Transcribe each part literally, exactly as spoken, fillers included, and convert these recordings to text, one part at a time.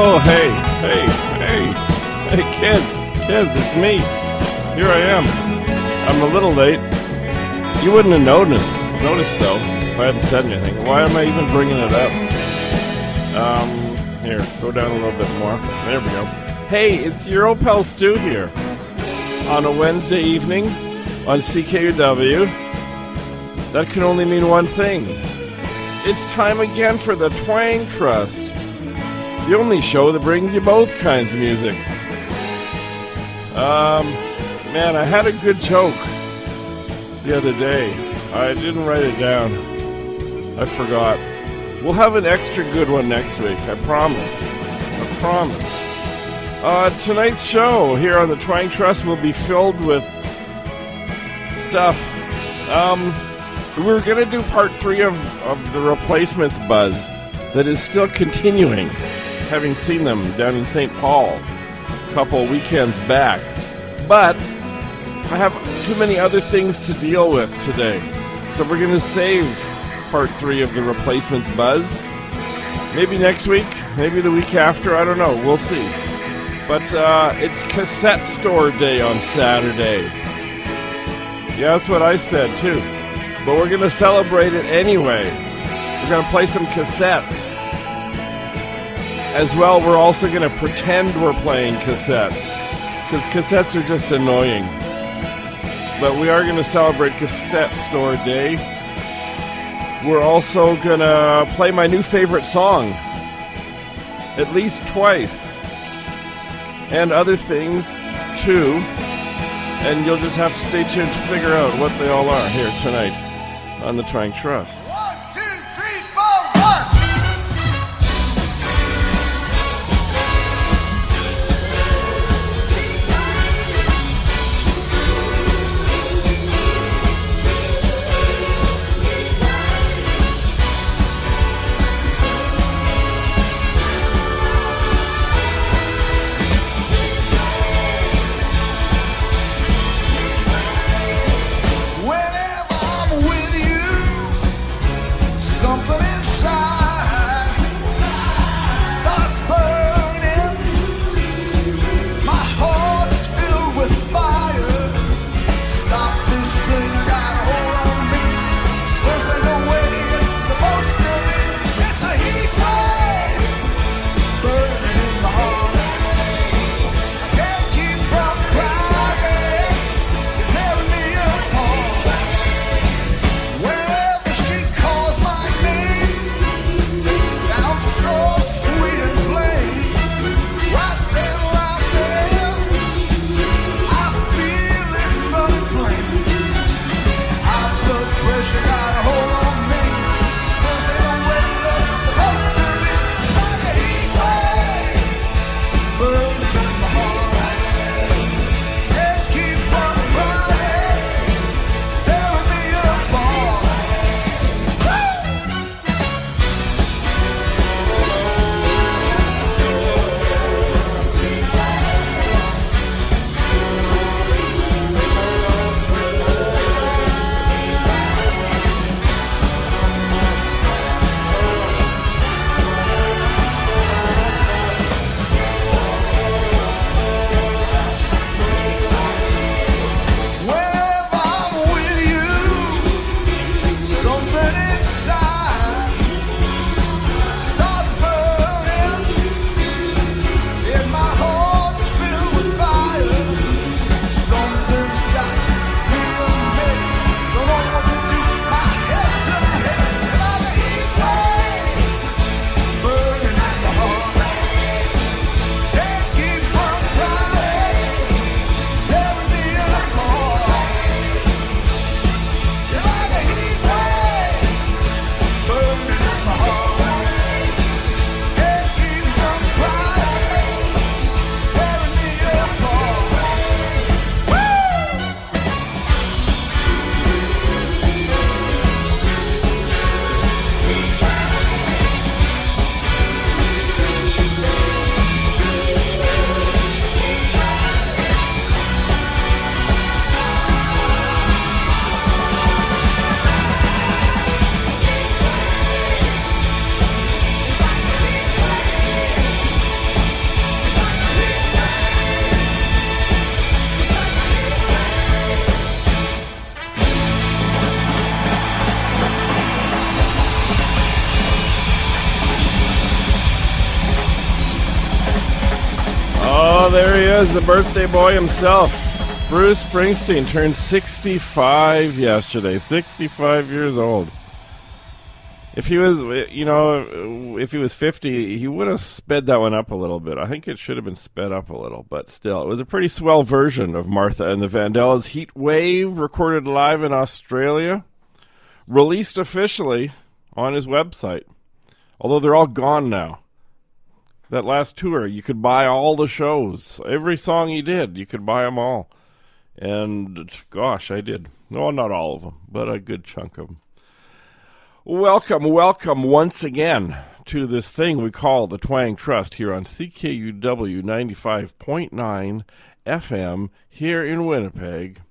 Oh, hey, hey, hey, hey, kids, kids, it's me. Here I am. I'm a little late. You wouldn't have noticed, noticed though, if I hadn't said anything. Why am I even bringing it up? Um, here, go down a little bit more. There we go. Hey, it's your old pal Stu here. On a Wednesday evening on C K U W. That can only mean one thing. It's time again for the Twang Trust. The only show that brings you both kinds of music. Um, man, I had a good joke the other day. I didn't write it down. I forgot. We'll have an extra good one next week. I promise. I promise. Uh, tonight's show here on the Twang Trust will be filled with stuff. Um, we were going to do part three of, of the Replacements buzz that is still continuing, having seen them down in Saint Paul a couple weekends back. But I have too many other things to deal with today. So we're going to save part three of the Replacements buzz. Maybe next week, maybe the week after, I don't know. We'll see. But uh, it's Cassette Store Day on Saturday. Yeah, that's what I said too. But we're going to celebrate it anyway. We're going to play some cassettes. As well, we're also going to pretend we're playing cassettes. Because cassettes are just annoying. But we are going to celebrate Cassette Store Day. We're also going to play my new favorite song. At least twice. And other things, too. And you'll just have to stay tuned to figure out what they all are here tonight on the Twang Trust. One, two, three, four, one! Whenever I'm with you, Well, there he is, the birthday boy himself. Bruce Springsteen turned sixty-five yesterday. sixty-five years old. If he was, you know, if he was fifty, he would have sped that one up a little bit. I think it should have been sped up a little, but still, it was a pretty swell version of Martha and the Vandellas' Heat Wave, recorded live in Australia, released officially on his website. Although they're all gone now. That last tour, you could buy all the shows. Every song he did, you could buy them all. And, gosh, I did. No, not all of them, but a good chunk of them. Welcome, welcome once again to this thing we call the Twang Trust here on C K U W ninety-five point nine F M here in Winnipeg.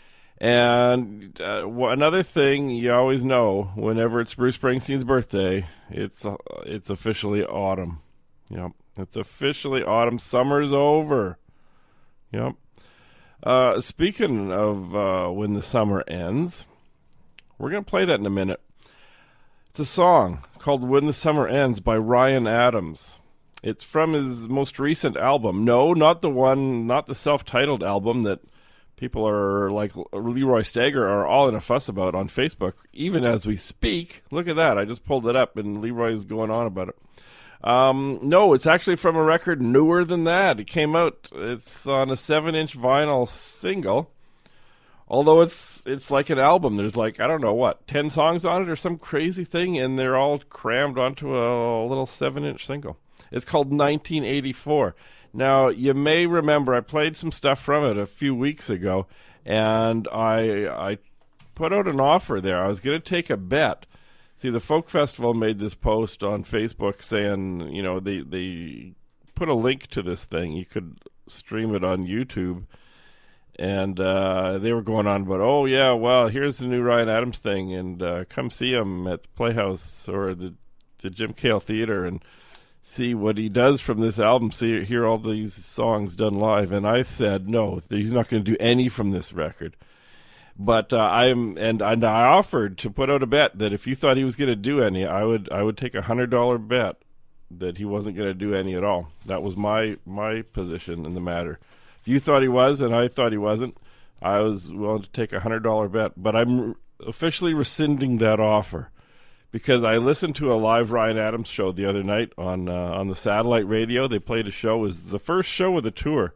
And uh, another thing you always know, whenever it's Bruce Springsteen's birthday, it's uh, it's officially autumn. Yep, it's officially autumn. Summer's over. Yep. Uh, speaking of uh, when the summer ends, we're going to play that in a minute. It's a song called When the Summer Ends by Ryan Adams. It's from his most recent album. No, not the one, not the self-titled album that people are like Leroy Stagger are all in a fuss about on Facebook, even as we speak. Look at that. I just pulled it up and Leroy's going on about it. Um, no, it's actually from a record newer than that. It came out, it's on a seven-inch vinyl single. Although it's it's like an album. There's like, I don't know what, ten songs on it or some crazy thing, and they're all crammed onto a little seven-inch single. It's called nineteen eighty-four. Now, you may remember I played some stuff from it a few weeks ago, and I I put out an offer there. I was going to take a bet. See, the Folk Festival made this post on Facebook saying, you know, they, they put a link to this thing. You could stream it on YouTube. And uh, they were going on about, oh, yeah, well, here's the new Ryan Adams thing, and uh, come see him at the Playhouse or the, the Jim Cale Theater and see what he does from this album, see hear all these songs done live. And I said, no, he's not going to do any from this record. But uh, I'm and, and I offered to put out a bet that if you thought he was going to do any, I would I would take a hundred dollar bet that he wasn't going to do any at all. That was my my position in the matter. If you thought he was and I thought he wasn't, I was willing to take a hundred dollar bet. But I'm officially rescinding that offer because I listened to a live Ryan Adams show the other night on uh, on the satellite radio. They played a show. It was the first show of the tour.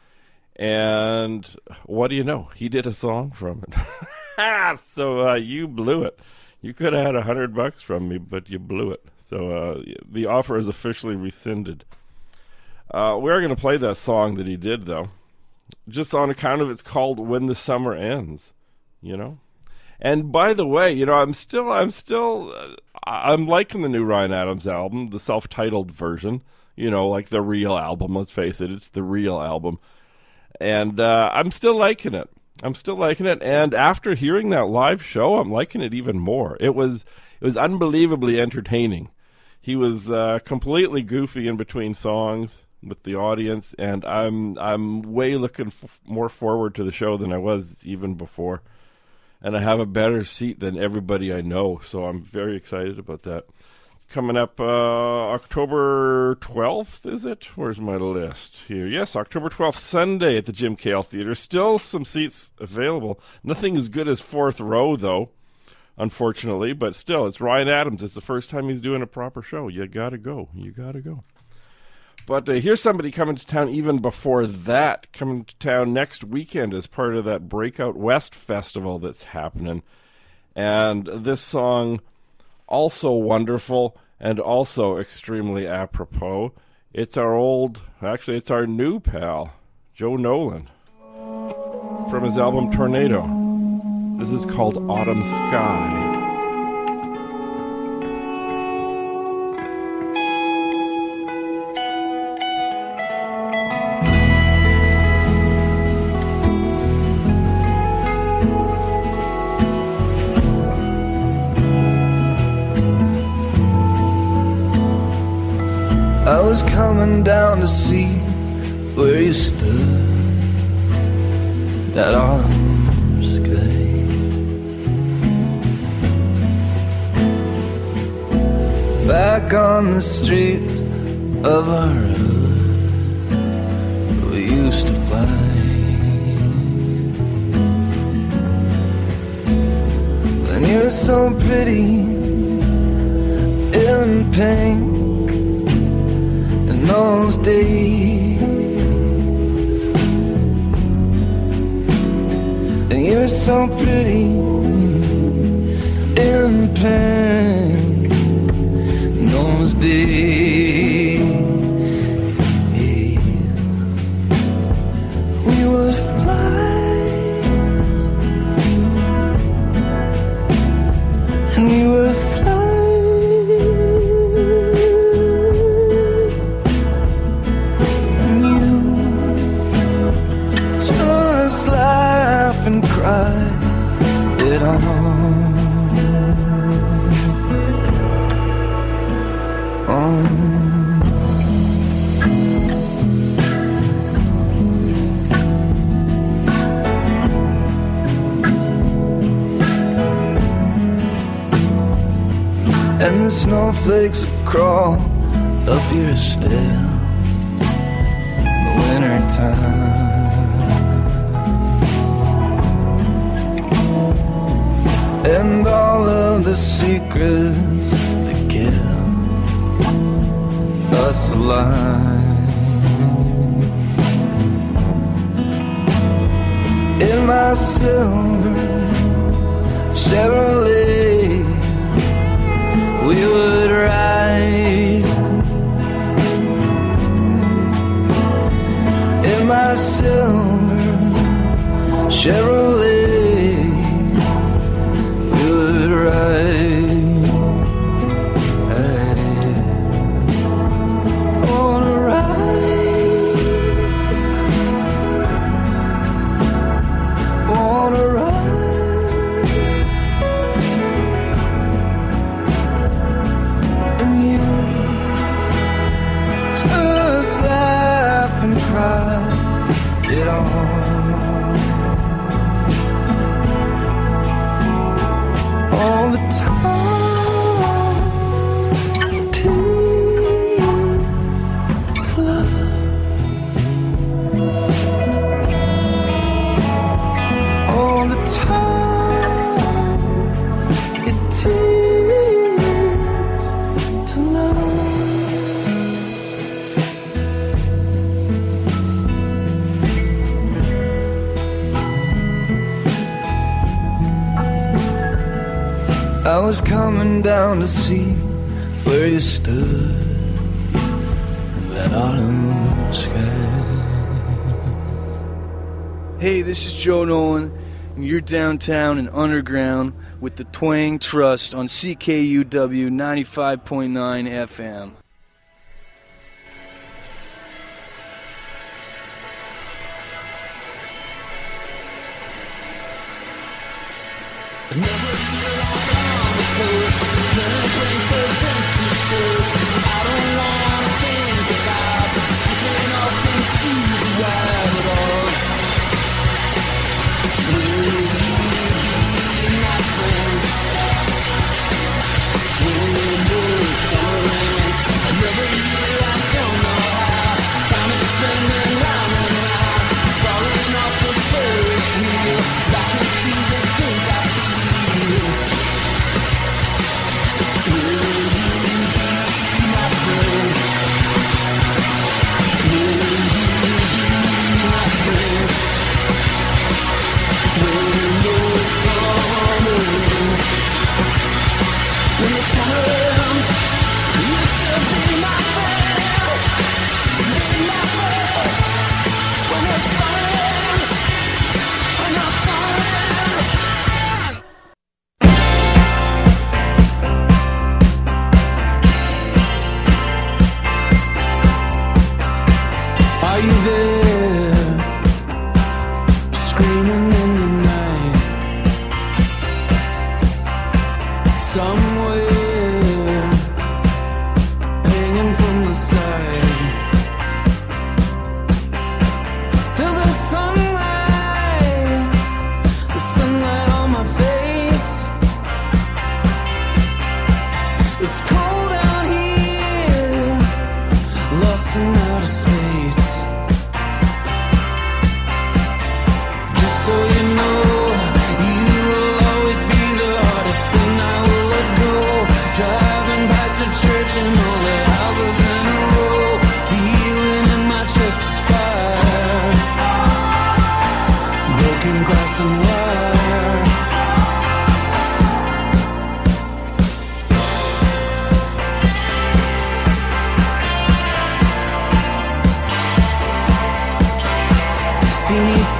And what do you know? He did a song from it. so uh, you blew it. You could have had a hundred bucks from me, but you blew it. So uh, the offer is officially rescinded. Uh, we are going to play that song that he did, though, just on account of it's called "When the Summer Ends." You know. And by the way, you know, I'm still, I'm still, uh, I'm liking the new Ryan Adams album, the self-titled version. You know, like the real album. Let's face it, it's the real album. And uh, I'm still liking it. I'm still liking it. And after hearing that live show, I'm liking it even more. It was it was unbelievably entertaining. He was uh, completely goofy in between songs with the audience, and I'm I'm way looking f- more forward to the show than I was even before. And I have a better seat than everybody I know, so I'm very excited about that. Coming up uh, October twelfth, is it? Where's my list here? Yes, October twelfth, Sunday at the Jim Cale Theater. Still some seats available. Nothing as good as fourth row, though, unfortunately. But still, it's Ryan Adams. It's the first time he's doing a proper show. You gotta go. You gotta go. But uh, here's somebody coming to town even before that. Coming to town next weekend as part of that Breakout West festival that's happening. And this song... also wonderful and also extremely apropos. It's our old, actually it's our new pal, Joe Nolan, from his album Tornado. This is called Autumn Sky. I was coming down to see where you stood that autumn sky. Back on the streets of our hood, we used to fly. And you were so pretty in pink in those days. And you were so pretty in pink in those days. We would fly, and we would fly, and you just laugh and cry it on, on. And the snowflakes would crawl up your stair in the winter time. And all of the secrets that kept us alive in my silver Chevrolet, we would ride in my silver Chevrolet. We would ride, I wanna ride, wanna ride. It on all the time, tears to love, all the time, it tears to love. I was coming down to see where you stood in that autumn sky. Hey, this is Joe Nolan, and you're downtown and underground with the Twang Trust on C K U W ninety-five point nine F M. Will you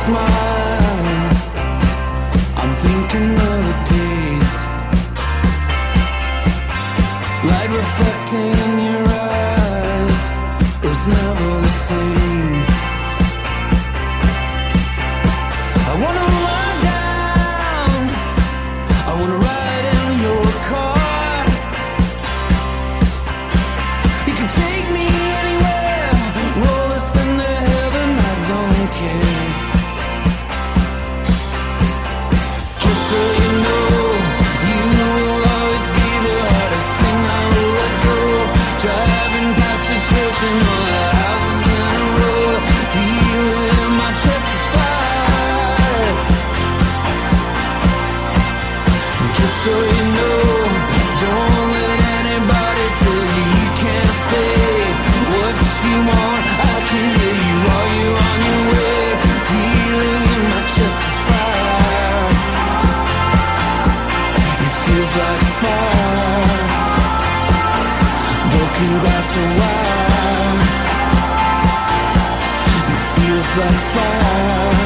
smile. I'm thinking of the days, light reflecting in your eyes. It was never the same. I wanna run down, I wanna ride in your car. You can take me anywhere, roll us into heaven, I don't care. Just so you know, you will always be the hardest thing I will let go. Driving past your church and all the houses in a row, feeling in my chest is fire. Just so you know, don't let anybody tell you you can't say what you want. I can hear you while you're on your way, feeling in my chest is fire. It feels like fire, broken glass and wire. It feels like fire.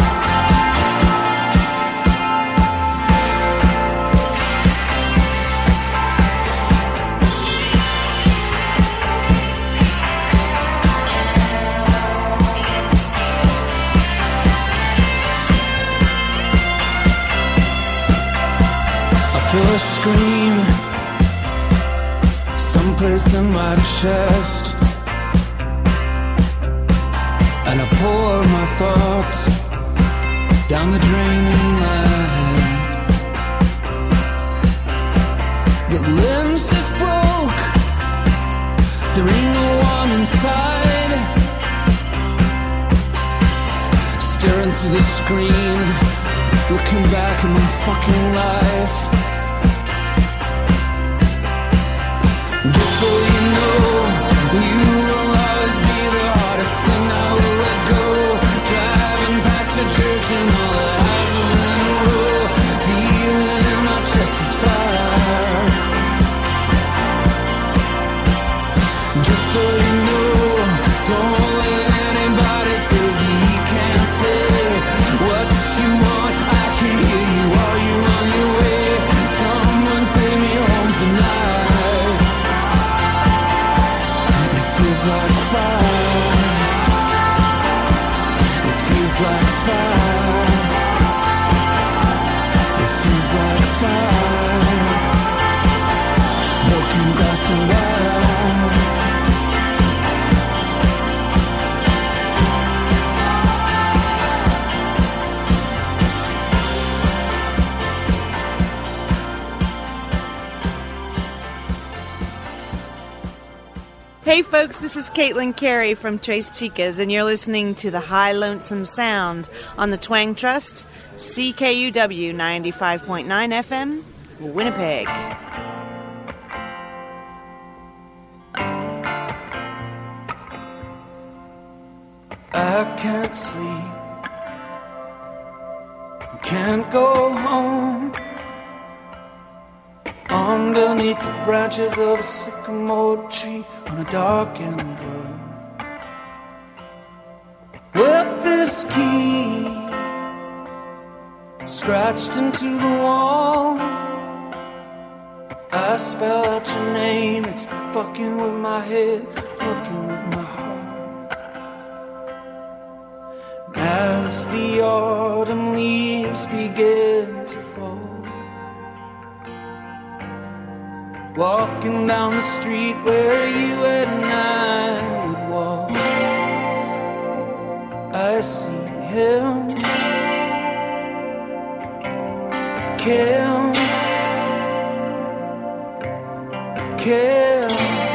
Feel a scream someplace in my chest, and I pour my thoughts down the drain in my head. The lens is broke, there ain't no one inside. Staring through the screen, looking back at my fucking life. Just so you know, you will always be the hardest thing I will let go. Driving past your church and all the houses in a row, feeling in my chest is fire. Just so you know, don't let anybody tell you you can't say what you want. I can hear you while you're on your way. Someone take me home tonight. Feels like fire. It feels like fire. It feels like fire. Broken glass and wire. Hey folks, this is Caitlin Carey from Tres Chicas, and you're listening to the High Lonesome Sound on the Twang Trust, C K U W ninety-five point nine F M, Winnipeg. I can't sleep, I can't go home. Underneath the branches of a sycamore tree on a darkened road, with this key scratched into the wall, I spell out your name. It's fucking with my head, fucking with my heart. As the autumn leaves begin to fall, walking down the street where you and I would walk, I see him, Kim, Kim,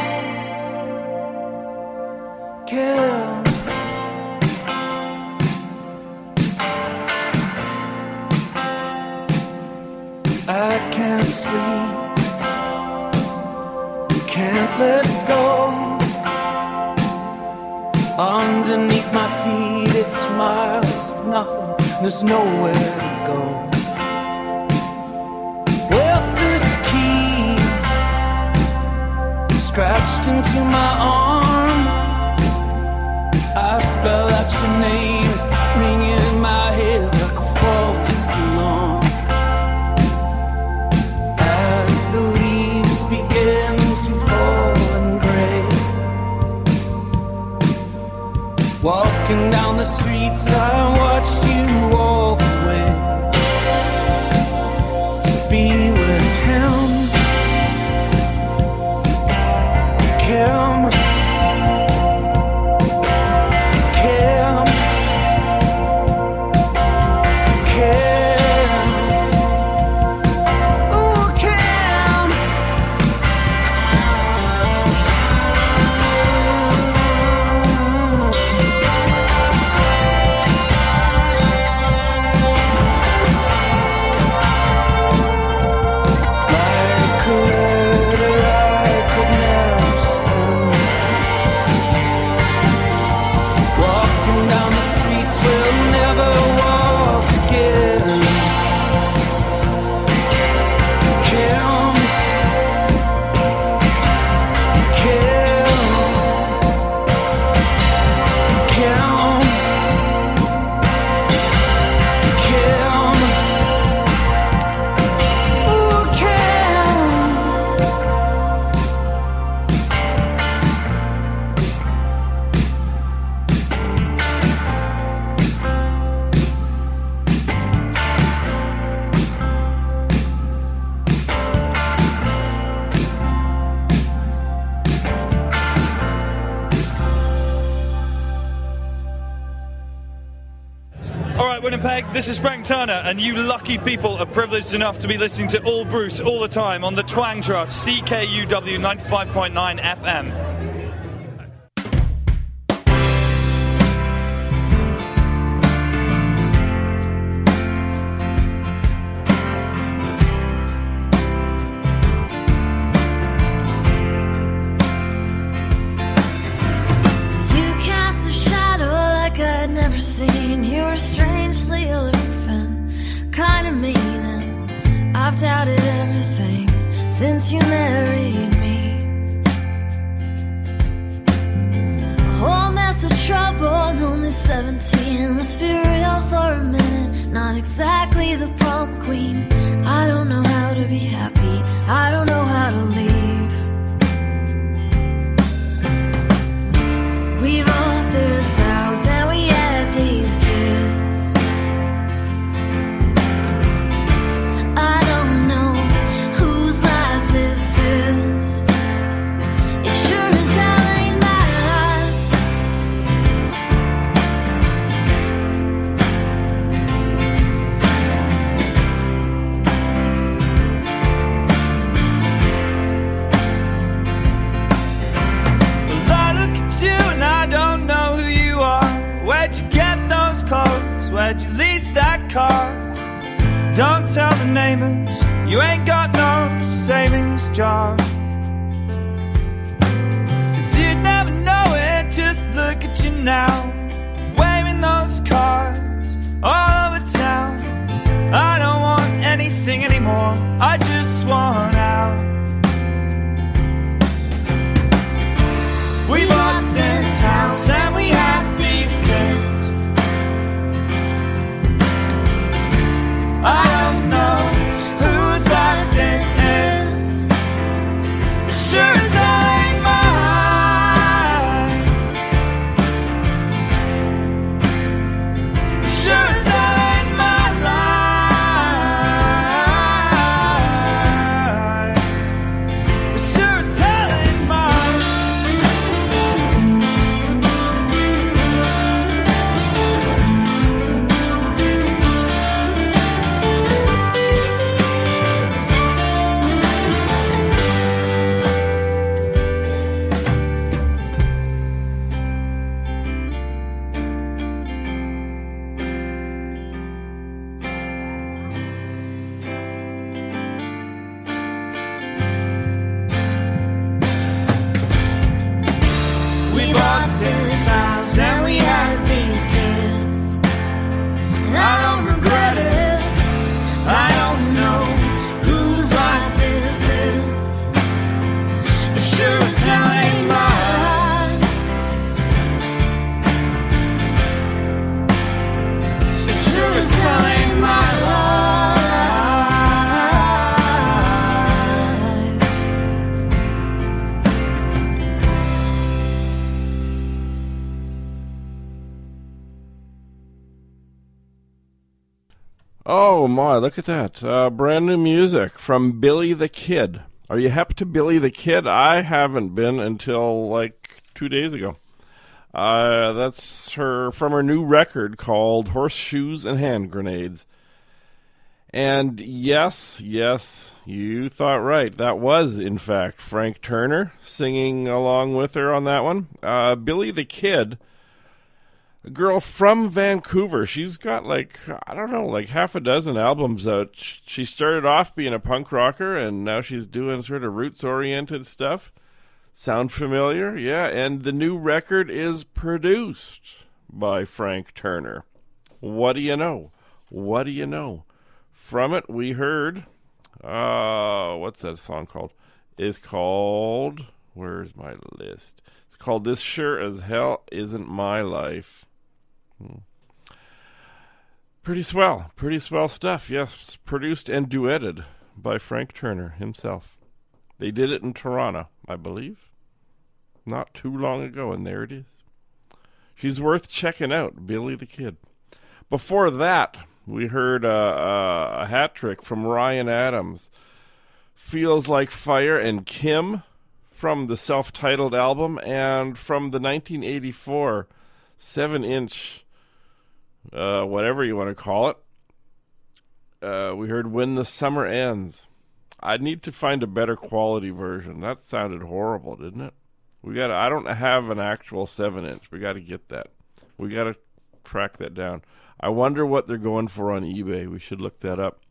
Kim. I can't sleep, can't let go. Underneath my feet it's miles of nothing, there's nowhere to go. With this key scratched into my arm, I spell out your name, it's ringing in my Walking down the streets, I watched you walk away to be with him. Kim, Kim, Kim, ooh, Kim. Like a letter I could never send. Walking down the streets, we'll never walk again. Kim, Kim, Kim, Kim, ooh, Kim. All right, Winnipeg, this is Frank Turner, and you lucky people are privileged enough to be listening to All Bruce all the time on the Twang Trust, C K U W ninety-five point nine F M. You cast a shadow like I'd never seen. You were strangely aloof, kind of mean, and I've doubted everything since you married me. A whole mess of trouble, only seventeen. Let's be real for a minute, not exactly the prom queen. I don't know how to be happy, I don't know how to leave. We bought this house and we had these kids. I don't know whose life this is. It sure as hell ain't mine. Well, I look at you and I don't know who you are. Where'd you get those clothes? Where'd you lease that car? Don't tell the neighbors you ain't got no savings jar. Cause you'd never know it, just look at you now, waving those cars all over town. I don't want anything anymore, I just want out. We bought this house and we had these kids. I don't know whose life this is. It sure as hell ain't mine. It sure as hell ain't my life. It sure as hell ain't mine. We bought this house and we had these kids. And I don't regret it, I don't know whose life this is. It sure as hell ain't mine. It sure as hell ain't my life. Oh my, look at that. Uh, brand new music from Billy the Kid. Are you hep to Billy the Kid? I haven't been until like two days ago. Uh, that's her from her new record called Horseshoes and Hand Grenades. And yes, yes, you thought right. That was, in fact, Frank Turner singing along with her on that one. Uh, Billy the Kid, a girl from Vancouver. She's got like, I don't know, like half a dozen albums out. She started off being a punk rocker, and now she's doing sort of roots-oriented stuff. Sound familiar? Yeah, and the new record is produced by Frank Turner. What do you know? What do you know? From it, we heard, uh, what's that song called? It's called, where's my list? It's called This Sure as Hell Isn't My Life. Hmm. Pretty swell, pretty swell stuff, yes. Produced and duetted by Frank Turner himself. They did it in Toronto, I believe, not too long ago, and there it is. She's worth checking out, Billy the Kid. Before that, we heard uh, uh, a hat trick from Ryan Adams. Feels Like Fire and Kim from the self-titled album, and from the nineteen eighty-four seven-inch, uh, whatever you want to call it, uh, we heard When the Summer Ends. I need to find a better quality version. That sounded horrible, didn't it? We got. I don't have an actual seven-inch. We got to get that. We got to track that down. I wonder what they're going for on eBay. We should look that up.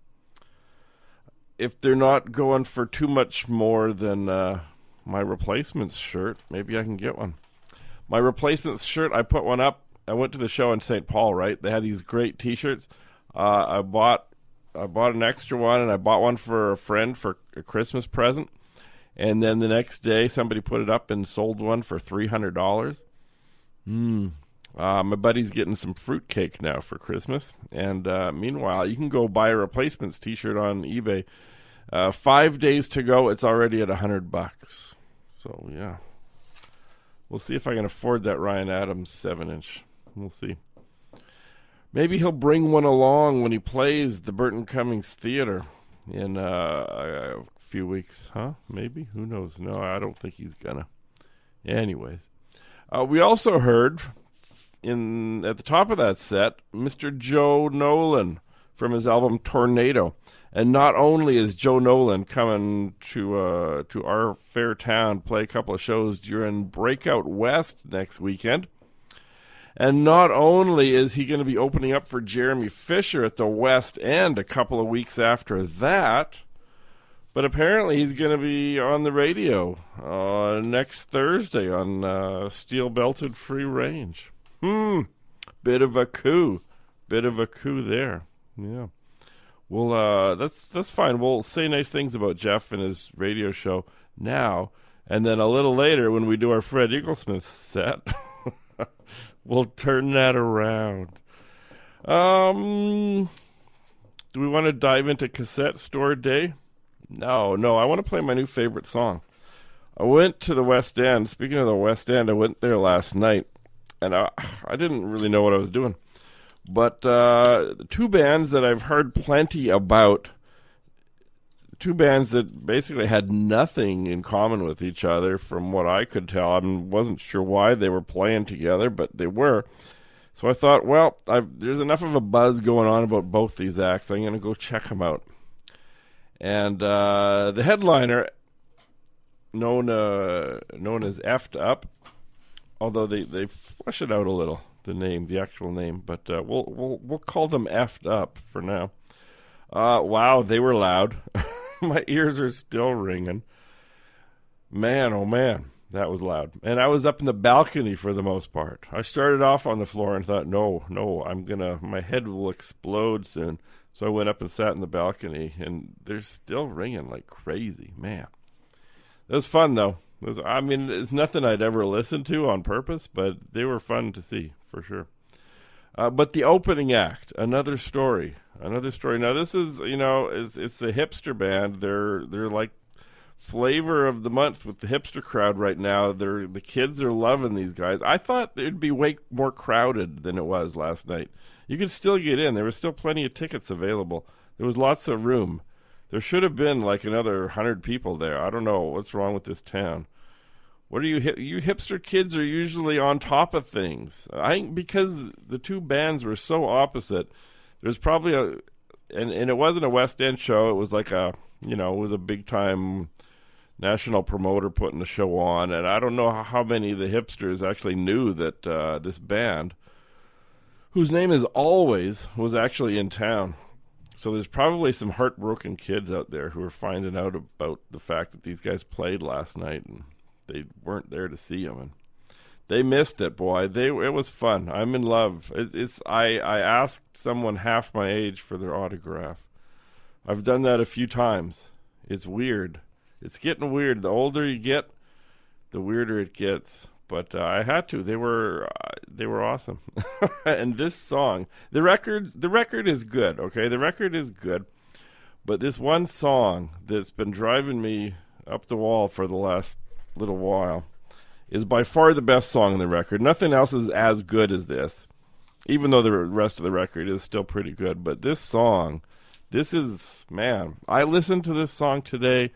If they're not going for too much more than uh, my Replacements shirt, maybe I can get one. My Replacements shirt, I put one up. I went to the show in Saint Paul, right? They had these great T-shirts. Uh, I bought I bought an extra one, and I bought one for a friend for a Christmas present. And then the next day, somebody put it up and sold one for three hundred dollars. Hmm. Uh, my buddy's getting some fruitcake now for Christmas. And uh, meanwhile, you can go buy a Replacements T-shirt on eBay. Uh, five days to go, it's already at a hundred bucks. So, yeah. We'll see if I can afford that Ryan Adams seven-inch. We'll see. Maybe he'll bring one along when he plays the Burton Cummings Theater in uh, a few weeks. Huh? Maybe? Who knows? No, I don't think he's gonna. Anyways. Uh, we also heard... in at the top of that set, Mister Joe Nolan from his album Tornado. And not only is Joe Nolan coming to uh, to our fair town, play a couple of shows during Breakout West next weekend, and not only is he going to be opening up for Jeremy Fisher at the West End a couple of weeks after that, but apparently he's going to be on the radio uh, next Thursday on uh, Steel Belted Free Range. Hmm, bit of a coup, bit of a coup there. Yeah, well, uh, that's that's fine. We'll say nice things about Jeff and his radio show now, and then a little later when we do our Fred Eaglesmith set, we'll turn that around. Um, do we want to dive into Cassette Store Day? No, no. I want to play my new favorite song. I went to the West End. Speaking of the West End, I went there last night. And I, I didn't really know what I was doing. But uh, the two bands that I've heard plenty about, two bands that basically had nothing in common with each other from what I could tell. I wasn't sure why they were playing together, but they were. So I thought, well, I've, there's enough of a buzz going on about both these acts. I'm going to go check them out. And uh, the headliner, known, uh, known as Effed Up, although they, they flesh it out a little, the name, the actual name, but uh, we'll we'll we'll call them Effed Up for now. Uh, wow, they were loud. My ears are still ringing. Man, oh man, that was loud. And I was up in the balcony for the most part. I started off on the floor and thought, no, no, I'm gonna, my head will explode soon. So I went up and sat in the balcony, and they're still ringing like crazy. Man, it was fun though. It was, I mean, it's nothing I'd ever listened to on purpose, but they were fun to see, for sure. Uh, but the opening act, another story, another story. Now, this is, you know, it's, it's a hipster band. They're they're like flavor of the month with the hipster crowd right now. They're, the kids are loving these guys. I thought it'd be way more crowded than it was last night. You could still get in. There was still plenty of tickets available. There was lots of room. There should have been like another hundred people there. I don't know what's wrong with this town. What are you hip, you hipster kids are usually on top of things. I think because the two bands were so opposite. There's probably a and, and it wasn't a West End show. It was like a, you know, it was a big time national promoter putting the show on, and I don't know how many of the hipsters actually knew that uh, this band, whose name is Always, was actually in town. So there's probably some heartbroken kids out there who are finding out about the fact that these guys played last night and they weren't there to see them, and they missed it, boy. They it was fun. I'm in love. It, it's I I asked someone half my age for their autograph. I've done that a few times. It's weird. It's getting weird. The older you get, the weirder it gets. But uh, I had to. They were uh, they were awesome. And this song, the record, the record is good. Okay, the record is good. But this one song that's been driving me up the wall for the last little while is by far the best song on the record. Nothing else is as good as this, even though the rest of the record is still pretty good. But this song, this is, man, I listened to this song today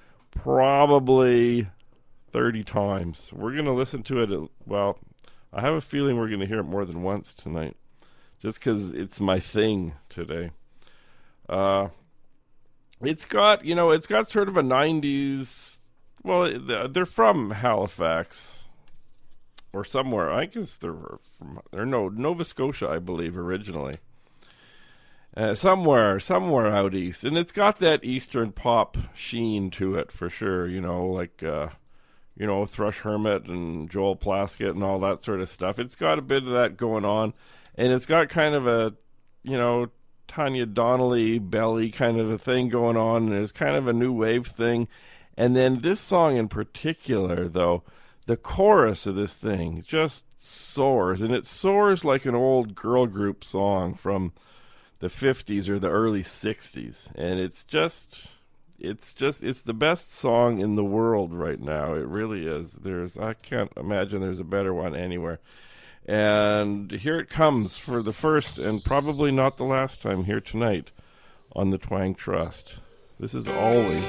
probably thirty times. We're going to listen to it, at, well, I have a feeling we're going to hear it more than once tonight, just because it's my thing today. Uh, it's got, you know, it's got sort of a nineties, well, they're from Halifax or somewhere. I guess they're from, they're no, Nova Scotia, I believe, originally. Uh, somewhere, somewhere out east. And it's got that Eastern pop sheen to it for sure, you know, like, uh, you know, Thrush Hermit and Joel Plaskett and all that sort of stuff. It's got a bit of that going on. And it's got kind of a, you know, Tanya Donnelly belly kind of a thing going on. And it's kind of a new wave thing. And then this song in particular, though, the chorus of this thing just soars. And it soars like an old girl group song from the fifties or the early sixties. And it's just, it's just, it's the best song in the world right now. It really is. There's, I can't imagine there's a better one anywhere. And here it comes for the first and probably not the last time here tonight on the Twang Trust. This is Always.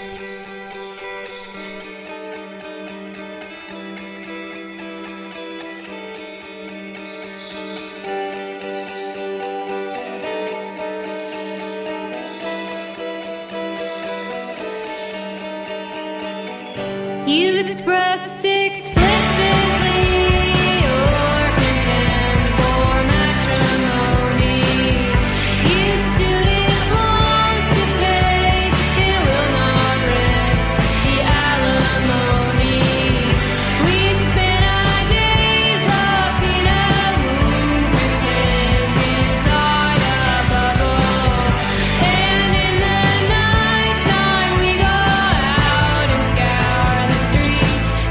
You expressed explicitly your contempt for matrimony. You student loans to pay, it will not rest the alimony. We spent our days locked in a room, pretend inside a bubble. And in the night time we go out and scour the streets.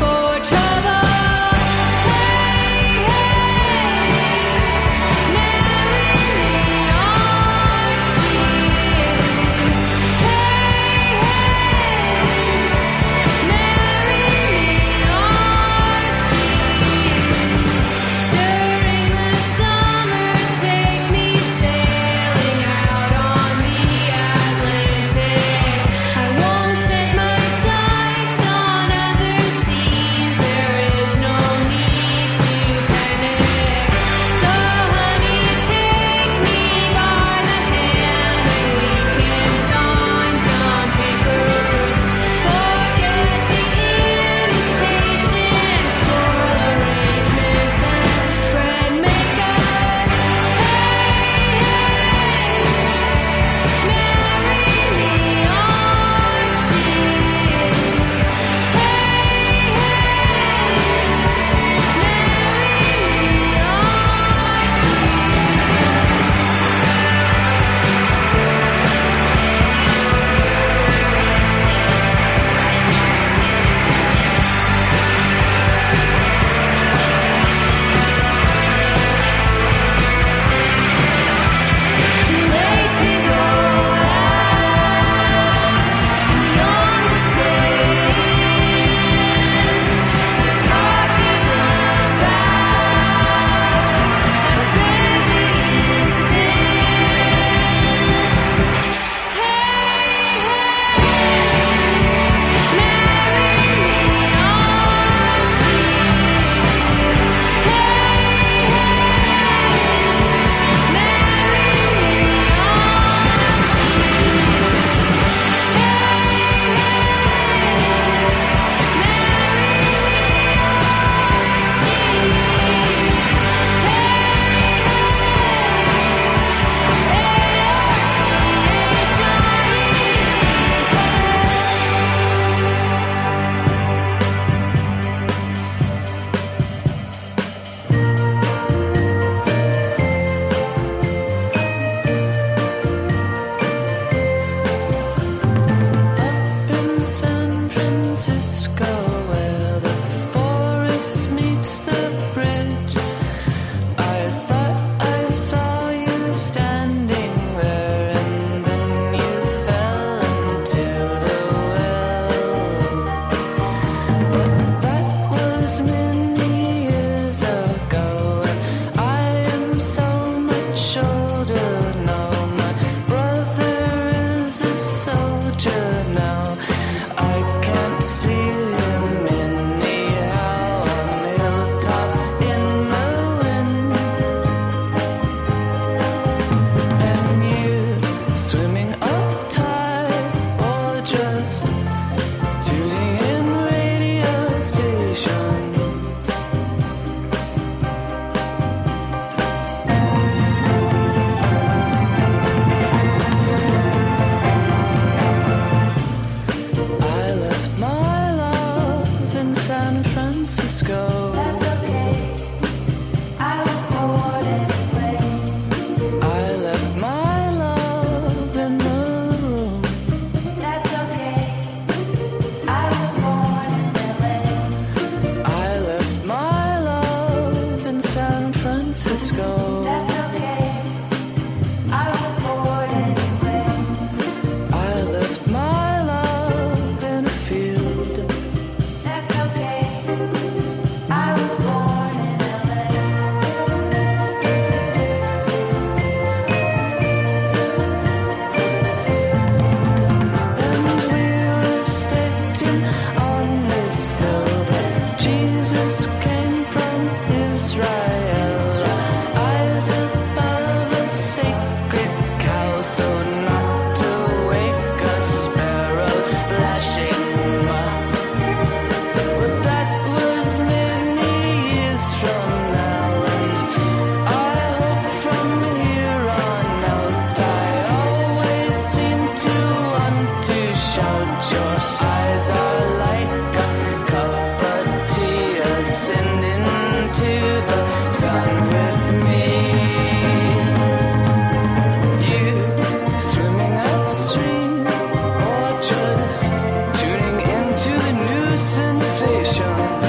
Francisco. That's okay. I was born anyway. I left my love in a field. That's okay. I was born in L A. And we were stating on this hill that Jesus came from Israel. Eyes above the sacred cow, so not to wake a sparrow splashing mud. But that was many years from now, and I hope from here on out I always seem to want to shout. Your eyes are like a cup of tea ascending to the sun with me. You swimming upstream or just tuning into the new sensations.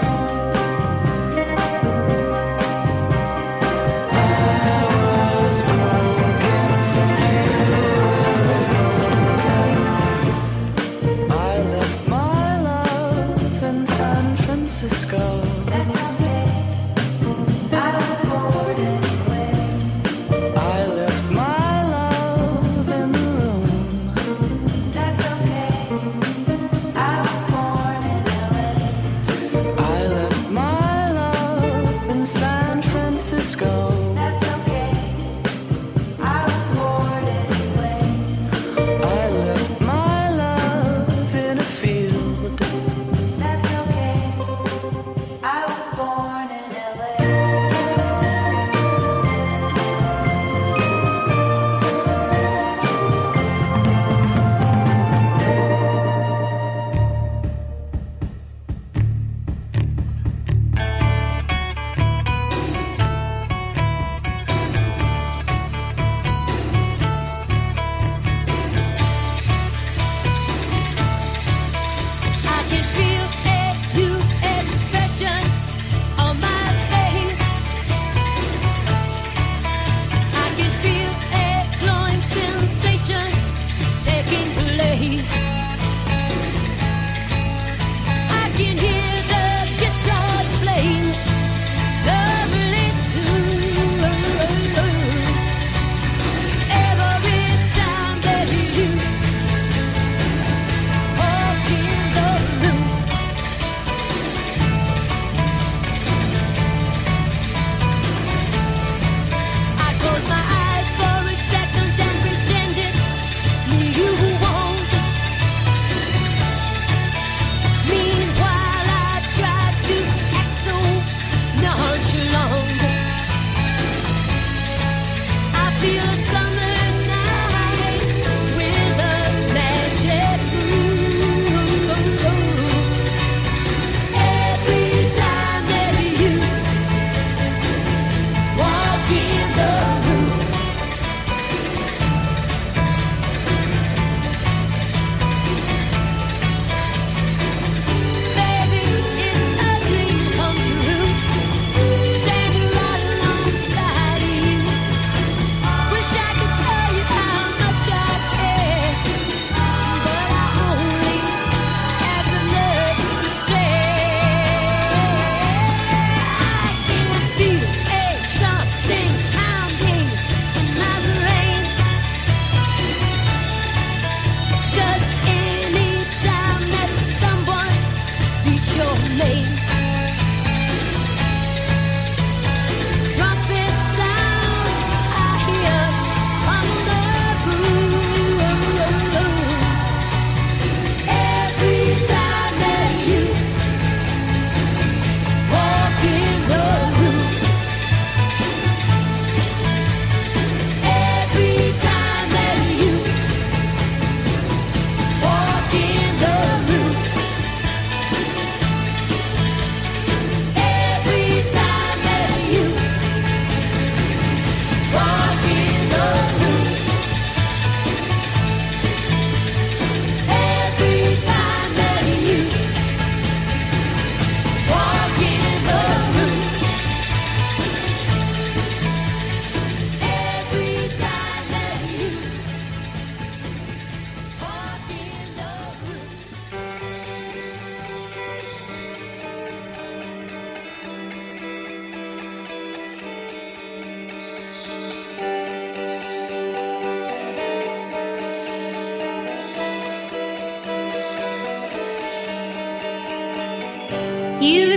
I was broken, you were broken. I left my love in San Francisco. That's okay. I was bored anyway. I left my love in the room. That's okay. I was born in L A. I left my love in San Francisco. That's okay. I was bored anyway. I left my love in a field. That's okay. I was born in L A.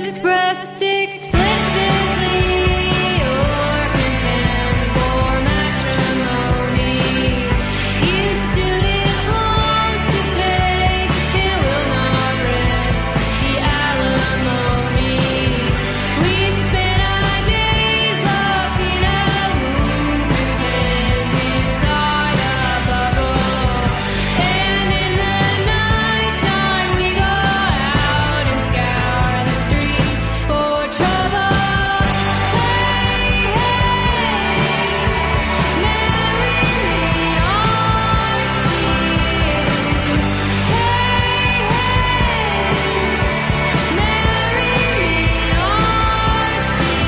expressed explicitly your contempt for matrimony. You student loans to pay, it will not rest the alimony. We spent our days locked in a room, pretend inside a bubble. And in the night time we go out and scour the streets for trouble. Hey, hey, marry me, Archie. Hey, hey, marry me, Archie.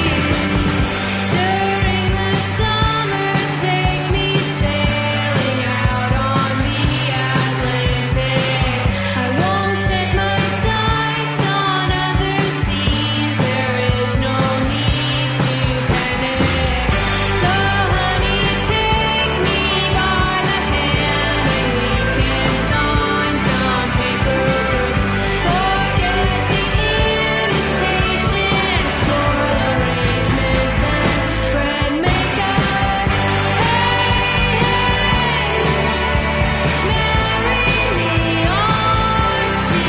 During the summer, take me sailing out on the Atlantic. I won't set my sights on other seas. There is no need to panic. So, honey, take me by the hand and we can sign some papers. Forget the invitations, floral arrangements, and bread makeup. Hey, hey, marry me, Archie.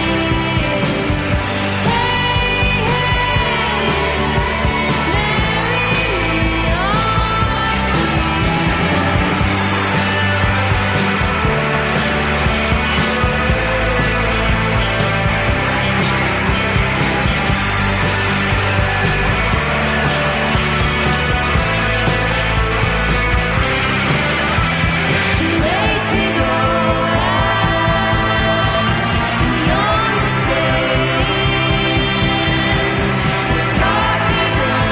Hey, too late to go out, too young to stay. We're talking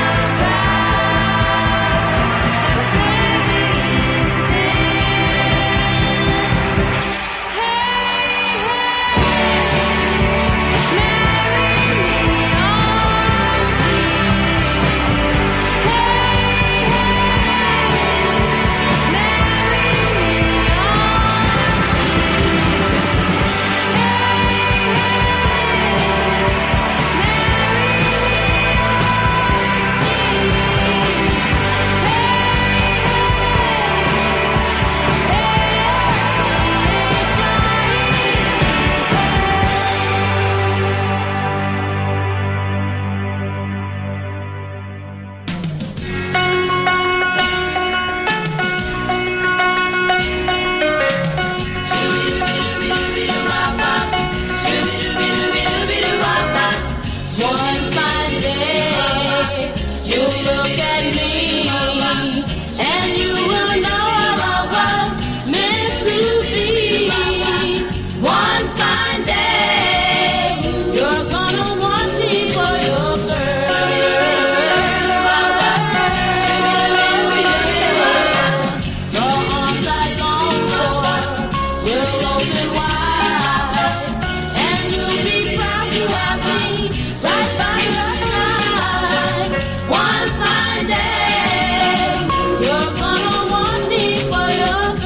about seventy sin. Hey, hey, marry me, Archie. Hey, one fine day, you'll look at me, and you will know I was meant to be. One fine day, you're gonna want me for your girl. The arms I long for will open wide, and you'll be proud to have me right by your side. One fine day, you're gonna want me for your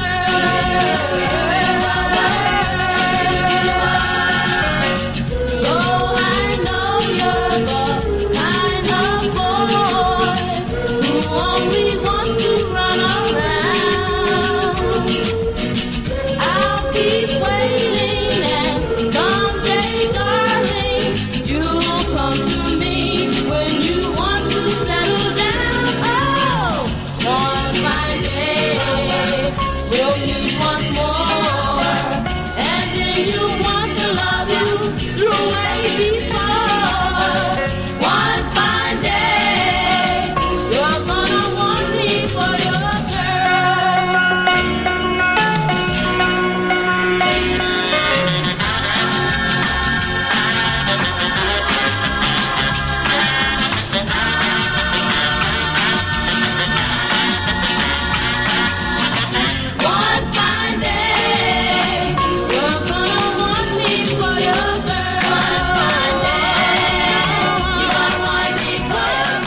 girl. Oh, I know you're the kind of boy who only wants to run around. I'll keep waiting, and someday, darling, you'll come to me when you want to settle down. Oh, one fine day, we'll meet once more, and then you want to love you the way before. One fine day, you're gonna want me for your girl. One fine day, you're gonna want me for your girl. One fine day, you're gonna want me for your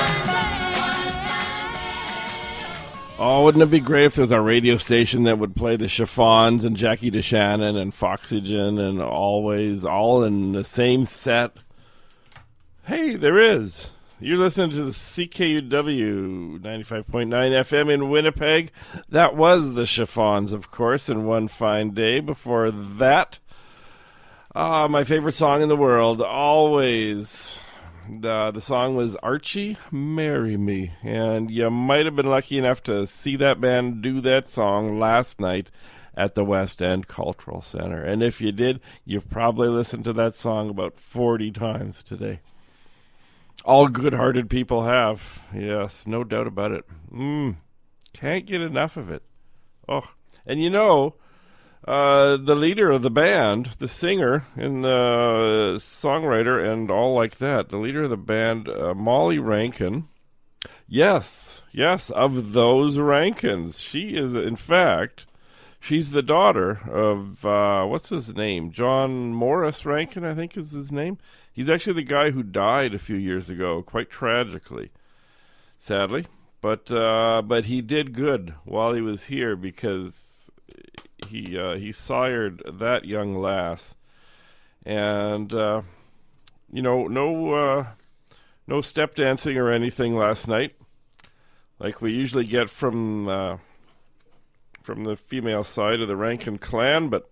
girl. Oh, wouldn't it be great if there was a radio station that would play the Chiffons and Jackie DeShannon and Foxygen and Always all in the same set? Hey, there is. You're listening to the C K U W ninety-five point nine F M in Winnipeg. That was the Chiffons, of course, and One Fine Day. Before that, ah, my favorite song in the world, always. The, the song was Archie, Marry Me. And you might have been lucky enough to see that band do that song last night at the West End Cultural Center. And if you did, you've probably listened to that song about forty times today. All good-hearted people have. Yes, no doubt about it. Mm, can't get enough of it. Oh, and you know, uh, the leader of the band, the singer and the songwriter and all like that, the leader of the band, uh, Molly Rankin, yes, yes, of those Rankins. She is, in fact, she's the daughter of, uh, what's his name? John Morris Rankin, I think is his name. He's actually the guy who died a few years ago, quite tragically, sadly. But uh, but he did good while he was here because he uh, he sired that young lass, and uh, you know no uh, no step dancing or anything last night, like we usually get from uh, from the female side of the Rankin clan, but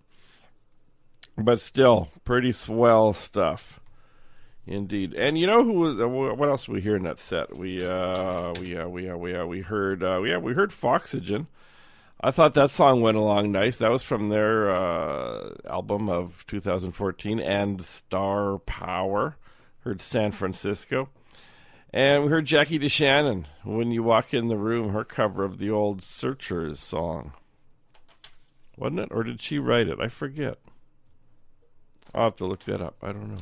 but still pretty swell stuff. Indeed. And you know who was, uh, what else we hear in that set? We, uh, we, uh, we, uh, we, uh, we heard, uh, yeah, we heard Foxygen. I thought that song went along nice. That was from their, uh, album of two thousand fourteen, and Star Power. Heard San Francisco. And we heard Jackie DeShannon, When You Walk in the Room, her cover of the old Searchers song. Wasn't it? Or did she write it? I forget. I'll have to look that up. I don't know.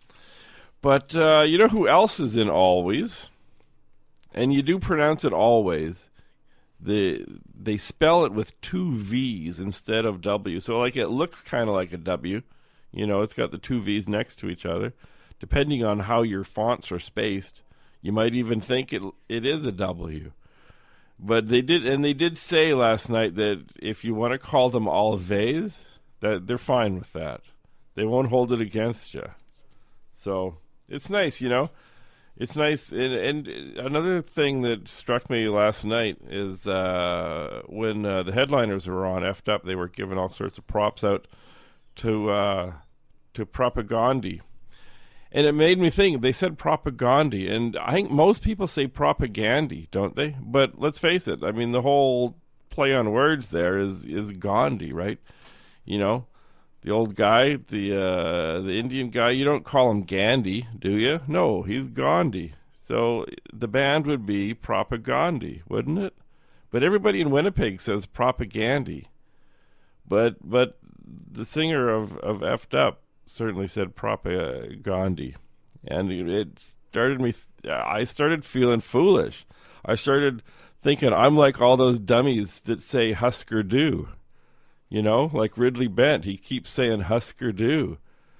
But uh, you know who else is in Always? And you do pronounce it Always. The, they spell it with two V's instead of W. So like it looks kind of like a W. You know, it's got the two V's next to each other. Depending on how your fonts are spaced, you might even think it it is a W. But they did, and they did say last night that if you want to call them Always, that they're fine with that. They won't hold it against you. So it's nice, you know. It's nice. And, and another thing that struck me last night is uh, when uh, the headliners were on F'd Up, they were giving all sorts of props out to uh, to Propagandhi. And it made me think, they said Propagandhi, and I think most people say Propagandy, don't they? But let's face it, I mean, the whole play on words there is, is Gandhi, right? You know? The old guy, the uh, the Indian guy, you don't call him Gandhi, do you? No, he's Gandhi. So the band would be Propagandhi, wouldn't it? But everybody in Winnipeg says Propagandhi. But but the singer of, of F'd Up certainly said Propagandhi. And it started me, I started feeling foolish. I started thinking, I'm like all those dummies that say Husker Du. You know, like Ridley Bent, he keeps saying Husker Du.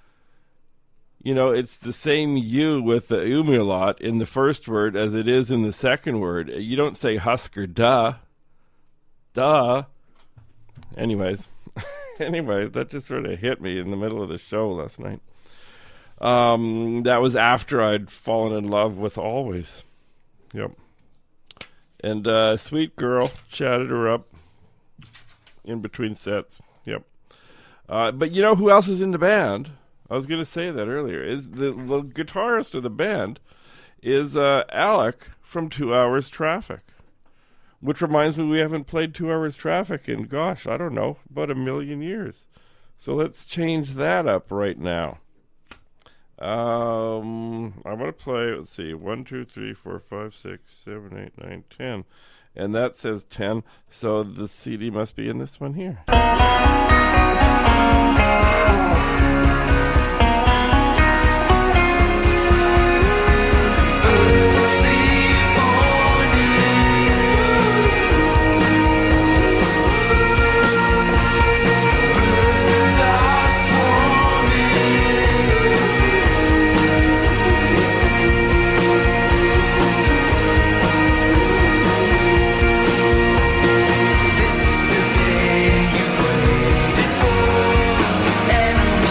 You know, it's the same U with the umlaut in the first word as it is in the second word. You don't say Husker duh. Duh. Anyways. Anyways, that just sort of hit me in the middle of the show last night. Um, that was after I'd fallen in love with Always. Yep. And uh, sweet girl, chatted her up in between sets. Yep. Uh, but you know who else is in the band? I was going to say that earlier. Is the, the guitarist of the band is uh, Alec from Two Hours Traffic. Which reminds me, we haven't played Two Hours Traffic in, gosh, I don't know, about a million years. So let's change that up right now. Um, I'm going to play, let's see, one, two, three, four, five, six, seven, eight, nine, ten. And that says ten, so the C D must be in this one here. This is the day you've waited for.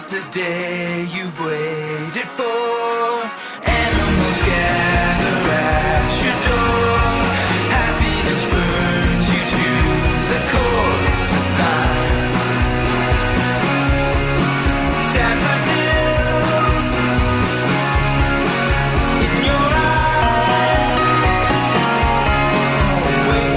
is the day you've waited for. Animals gather at your door. Happiness burns you to the core. It's a sign. Daffodils in your eyes. Wave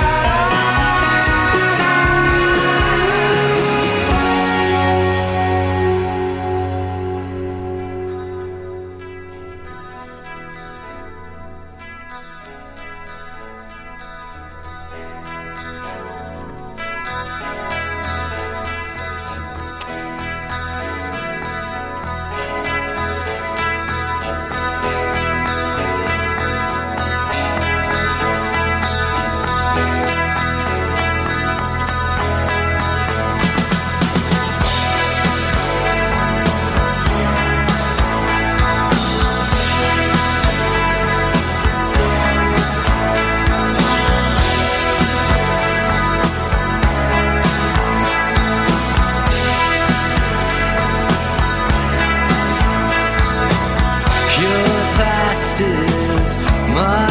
my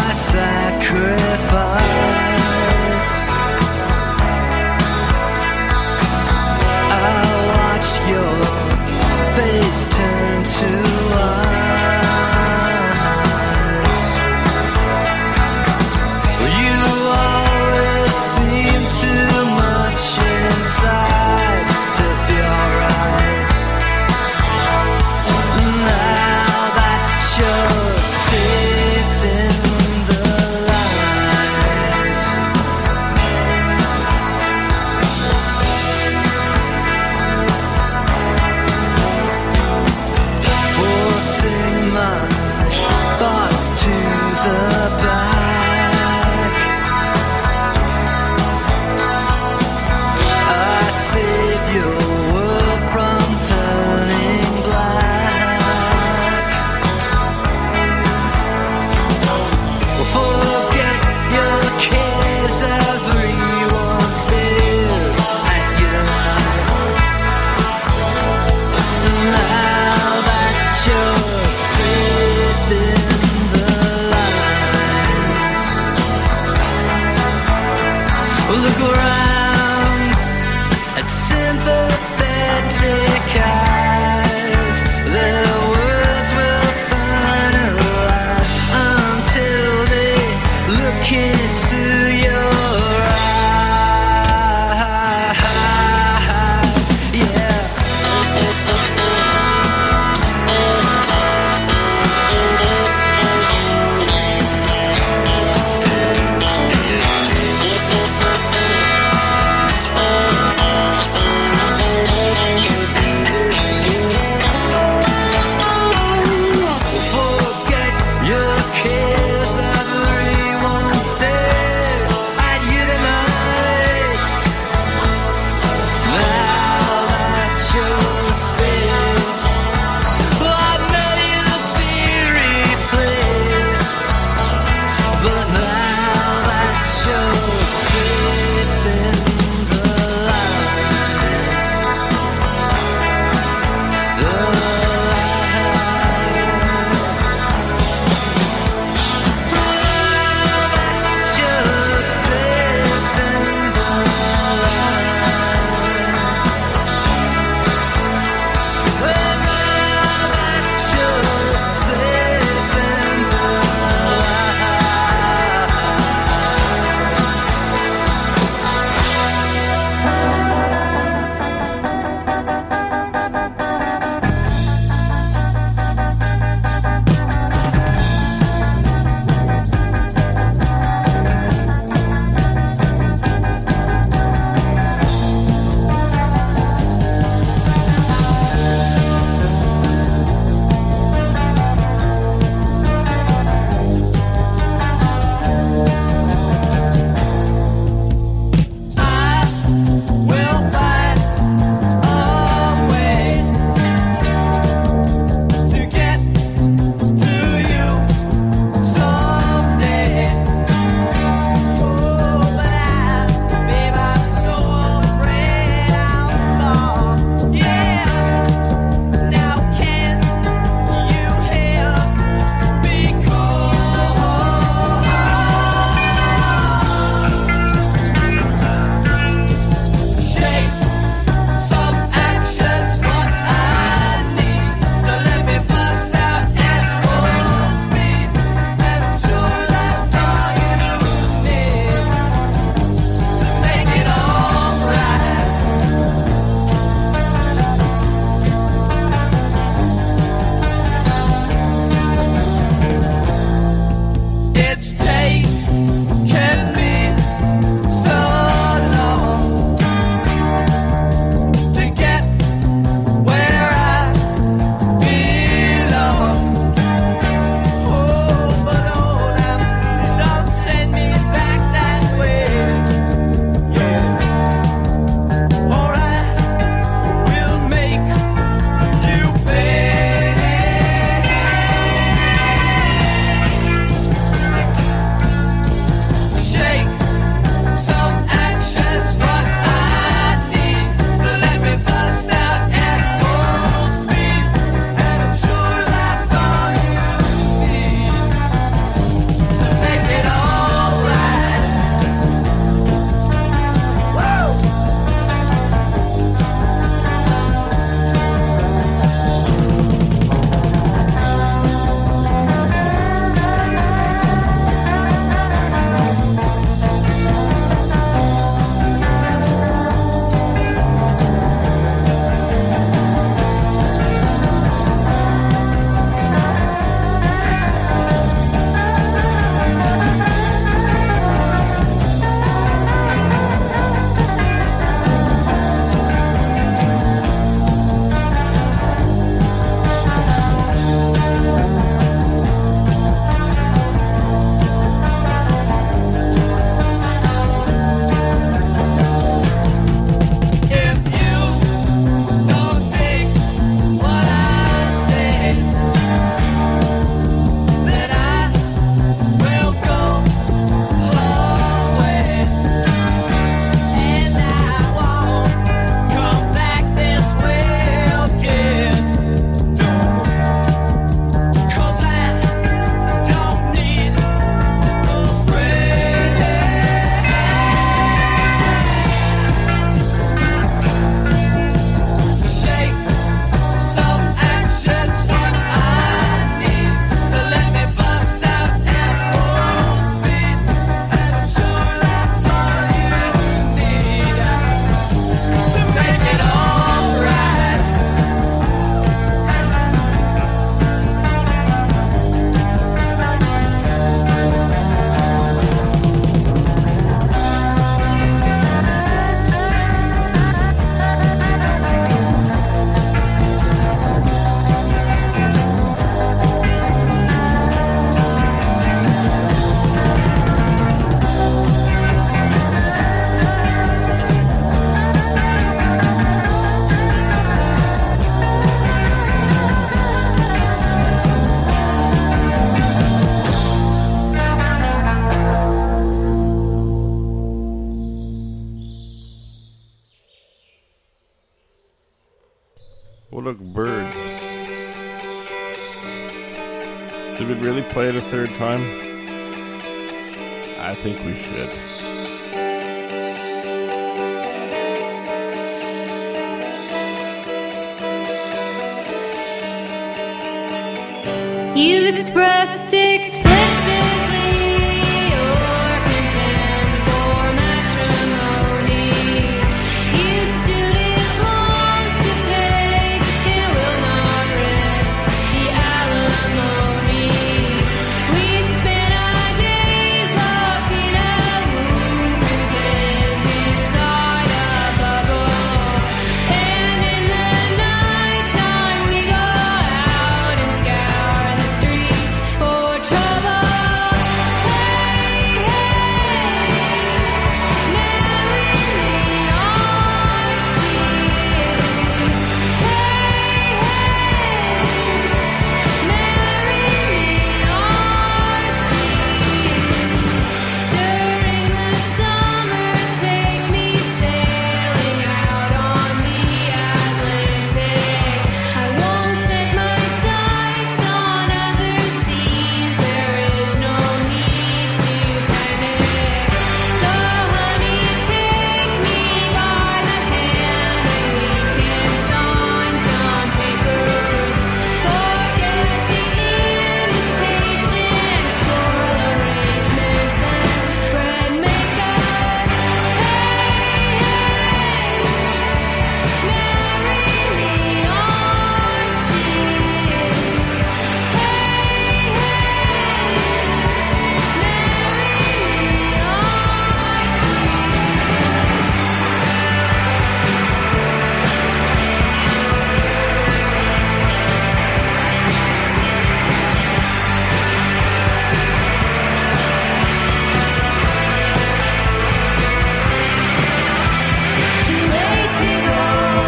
sacrifice. I watched your face turn to ice. You always seem too much inside to feel right. Now that you're safe in the Should we really play it a third time? I think we should. You expressed explicitly your contempt for matrimony. You student loans to pay, it will not rest the alimony. We spent our days locked in a room, content inside a bubble. And in the night time we go out and scour the streets for trouble. Hey, hey, marry me, Archie. Hey, hey, marry me, Archie. During the summer, take me sailing out on the Atlantic. I won't set my sights on other seas. There is no need to panic. So honey, take me by the hand and we can sign some papers. Forget the invitations, floral arrangements and bread makeup. Hey, hey, marry me, Archie. Hey, too late to go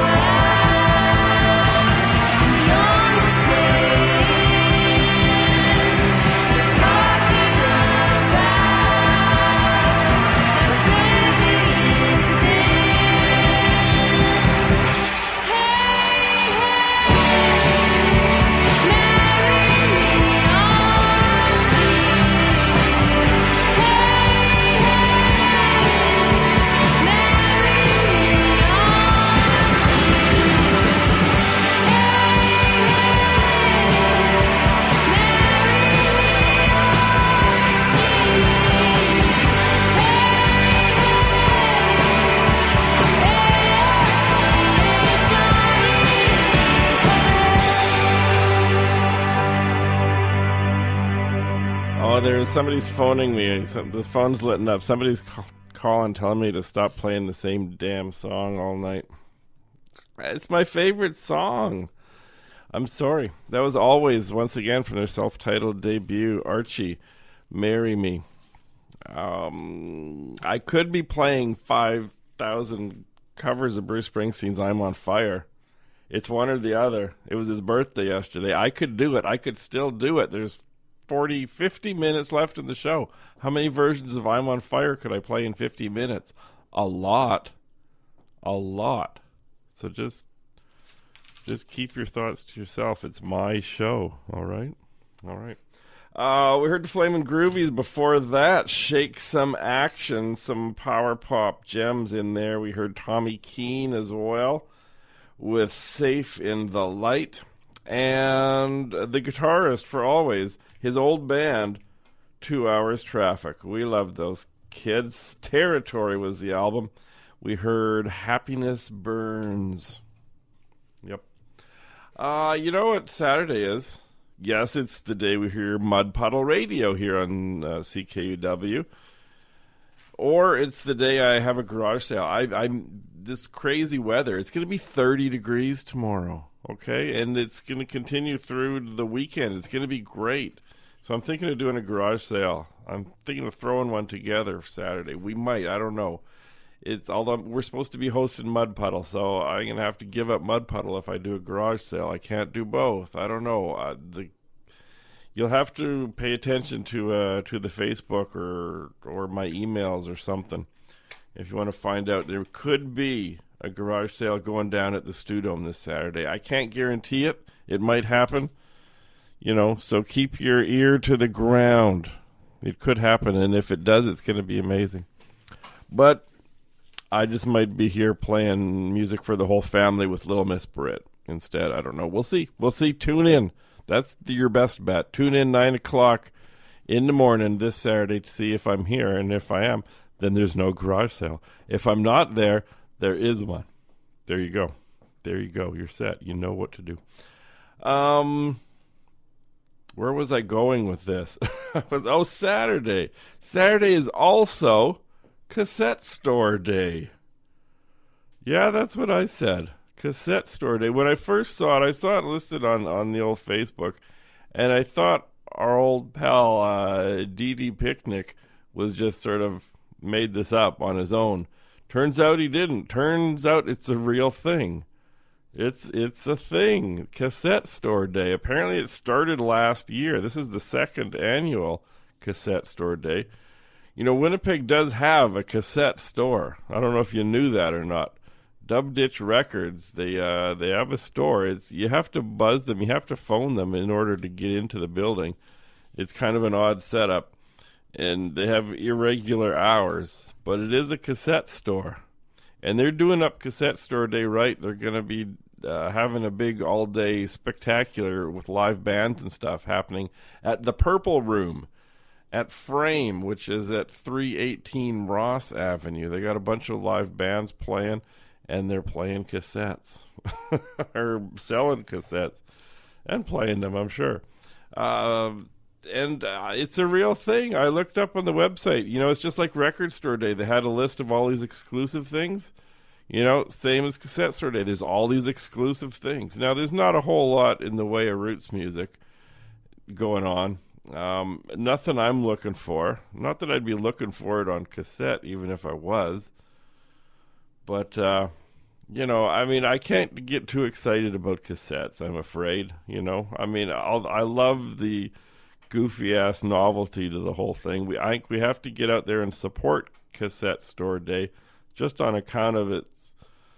out, too young to stay. You're talking about civility sin. Hey, hey, marry me, Archie. Hey, hey, marry me, Oh, there's somebody's phoning me. The phone's lit up. Somebody's ca- calling, telling me to stop playing the same damn song all night. It's my favorite song. I'm sorry. That was Always, once again, from their self-titled debut, Archie, Marry Me. Um, I could be playing five thousand covers of Bruce Springsteen's I'm on Fire. It's one or the other. It was his birthday yesterday. I could do it. I could still do it. There's forty, fifty minutes left in the show. How many versions of I'm on Fire could I play in fifty minutes? A lot. A lot. So just just keep your thoughts to yourself. It's my show. All right? All right. Uh, we heard the Flamin' Groovies before that. Shake Some Action. Some power pop gems in there. We heard Tommy Keene as well with Safe in the Light. And the guitarist for Always, his old band, Two Hours Traffic. We loved those kids. Territory was the album. We heard Happiness Burns. Yep. Uh, you know what Saturday is? Yes, it's the day we hear Mud Puddle Radio here on uh, C K U W. Or it's the day I have a garage sale. I, I'm this crazy weather. It's going to be thirty degrees tomorrow, okay? And it's going to continue through the weekend. It's going to be great. So I'm thinking of doing a garage sale. I'm thinking of throwing one together Saturday. We might. I don't know. It's although we're supposed to be hosting Mud Puddle, so I'm going to have to give up Mud Puddle if I do a garage sale. I can't do both. I don't know. Uh, the You'll have to pay attention to uh, to the Facebook or or my emails or something if you want to find out. There could be a garage sale going down at the Stewdome this Saturday. I can't guarantee it. It might happen. You know, so keep your ear to the ground. It could happen, and if it does, it's going to be amazing. But I just might be here playing music for the whole family with Little Miss Britt instead. I don't know. We'll see. We'll see. Tune in. That's the, your best bet. Tune in nine o'clock in the morning this Saturday to see if I'm here, and if I am, then there's no garage sale. If I'm not there, there is one. There you go. There you go. You're set. You know what to do. Um... Where was I going with this? I was oh Saturday. Saturday is also Cassette Store Day. Yeah, that's what I said. Cassette Store Day. When I first saw it, I saw it listed on, on the old Facebook, and I thought our old pal uh, D D Picnic was just sort of made this up on his own. Turns out he didn't. Turns out it's a real thing. It's it's a thing. Cassette Store Day. Apparently it started last year. This is the second annual Cassette Store Day. You know, Winnipeg does have a cassette store. I don't know if you knew that or not. Dub Ditch Records, they uh, they have a store. It's you have to buzz them, you have to phone them in order to get into the building. It's kind of an odd setup. And they have irregular hours, but it is a cassette store. And they're doing up Cassette Store Day right. They're going to be uh, having a big all-day spectacular with live bands and stuff happening at the Purple Room at Frame, which is at three eighteen Ross Avenue. They got a bunch of live bands playing, and they're playing cassettes. Or selling cassettes and playing them, I'm sure. Uh, and uh, it's a real thing. I looked up on the website. You know, it's just like Record Store Day. They had a list of all these exclusive things. You know, same as Cassette Store Day. There's all these exclusive things. Now, there's not a whole lot in the way of roots music going on. Um, nothing I'm looking for. Not that I'd be looking for it on cassette, even if I was. But, uh, you know, I mean, I can't get too excited about cassettes, I'm afraid. You know, I mean, I'll, I love the goofy-ass novelty to the whole thing. We I think we have to get out there and support Cassette Store Day just on account of it's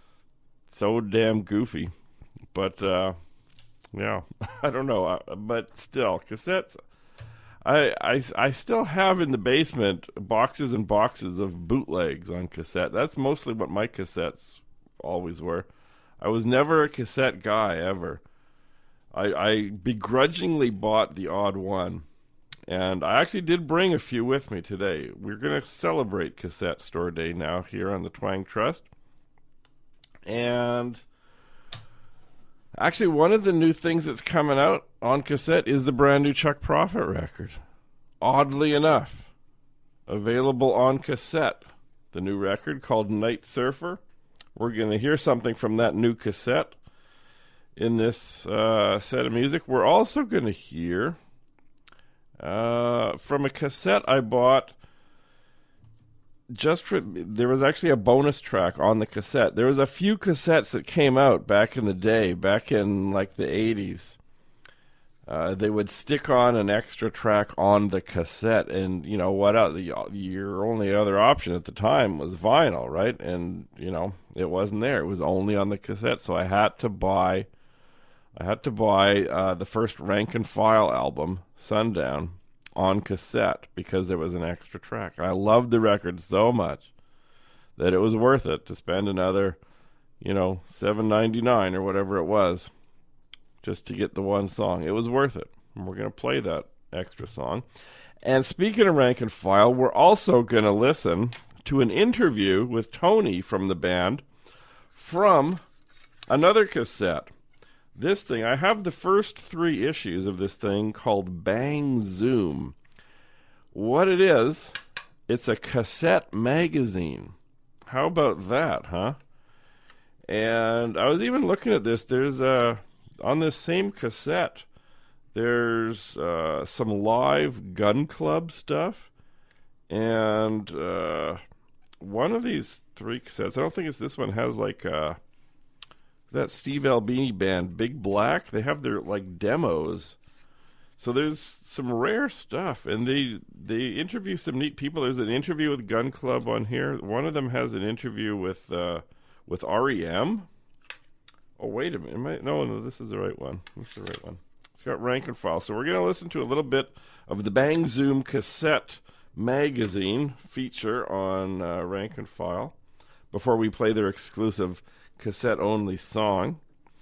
so damn goofy. But, uh, yeah, I don't know. Uh, but still, cassettes, I, I, I still have in the basement boxes and boxes of bootlegs on cassette. That's mostly what my cassettes always were. I was never a cassette guy, ever. I, I begrudgingly bought the odd one, and I actually did bring a few with me today. We're going to celebrate Cassette Store Day now here on the Twang Trust. And actually, one of the new things that's coming out on cassette is the brand new Chuck Prophet record. Oddly enough, available on cassette. The new record called Night Surfer. We're going to hear something from that new cassette in this uh, set of music. We're also going to hear uh, from a cassette I bought just for, there was actually a bonus track on the cassette. There was a few cassettes that came out back in the day, back in like the eighties. Uh, they would stick on an extra track on the cassette, and you know what? Uh, the, your only other option at the time was vinyl, right? And you know it wasn't there; it was only on the cassette. So I had to buy, I had to buy uh, the first Rank and File album, Sundown, on cassette because there was an extra track. And I loved the record so much that it was worth it to spend another, you know, seven ninety-nine or whatever it was, just to get the one song. It was worth it. And we're going to play that extra song. And speaking of Rank and File, we're also going to listen to an interview with Tony from the band from another cassette. This thing, I have the first three issues of this thing called Bang Zoom. What it is, it's a cassette magazine. How about that, huh? And I was even looking at this. There's a... On this same cassette, there's uh, some live gun club stuff, and uh, one of these three cassettes, I don't think it's this one, has like uh, that Steve Albini band, Big Black. They have their like demos. So there's some rare stuff, and they they interview some neat people. There's an interview with Gun Club on here. One of them has an interview with uh, with R E M. Oh, wait a minute. Am I, no, no, this is the right one. This is the right one. It's got rank and file. So we're going to listen to a little bit of the Bang Zoom cassette magazine feature on uh, rank and file before we play their exclusive cassette-only song.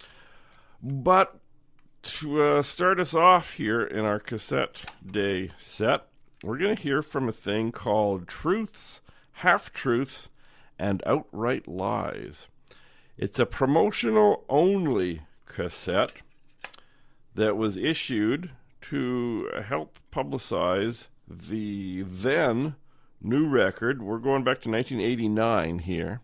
But to uh, start us off here in our cassette day set, we're going to hear from a thing called Truths, Half-Truths, and Outright Lies. It's a promotional-only cassette that was issued to help publicize the then new record. We're going back to nineteen eighty-nine here.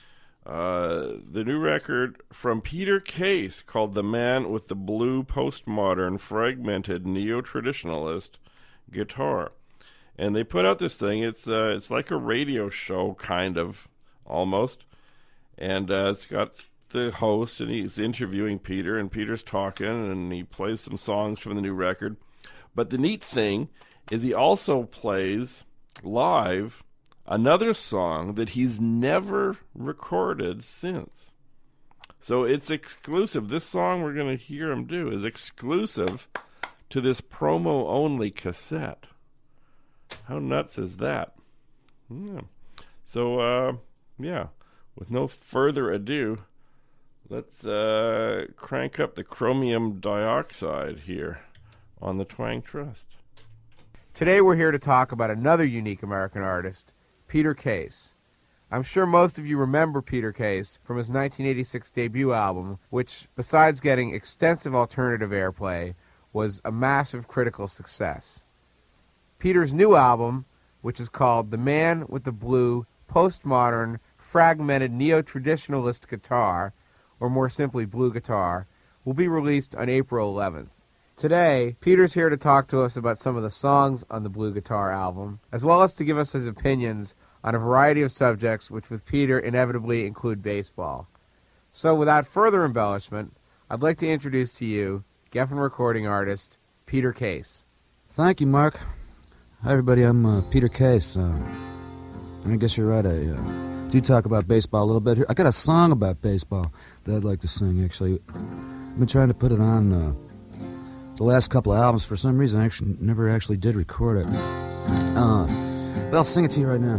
Uh, the new record from Peter Case called The Man with the Blue Postmodern Fragmented Neo-Traditionalist Guitar. And they put out this thing. It's uh, it's like a radio show, kind of, almost. And uh, it's got the host, and he's interviewing Peter, and Peter's talking, and he plays some songs from the new record. But the neat thing is he also plays live another song that he's never recorded since. So it's exclusive. This song we're going to hear him do is exclusive to this promo-only cassette. How nuts is that? Yeah. So, uh, yeah, with no further ado, let's uh, crank up the chromium dioxide here on the Twang Trust. Today we're here to talk about another unique American artist, Peter Case. I'm sure most of you remember Peter Case from his nineteen eighty-six debut album, which, besides getting extensive alternative airplay, was a massive critical success. Peter's new album, which is called The Man with the Blue Postmodern Fragmented Neo-Traditionalist Guitar, or more simply Blue Guitar, will be released on April eleventh. Today, Peter's here to talk to us about some of the songs on the Blue Guitar album, as well as to give us his opinions on a variety of subjects which with Peter inevitably include baseball. So without further embellishment, I'd like to introduce to you Geffen recording artist Peter Case. Thank you, Mark. Hi, everybody. I'm uh, Peter Case. Uh, I guess you're right. I uh, do talk about baseball a little bit here. I got a song about baseball that I'd like to sing, actually. I've been trying to put it on uh, the last couple of albums. For some reason, I actually never actually did record it. Uh, but I'll sing it to you right now.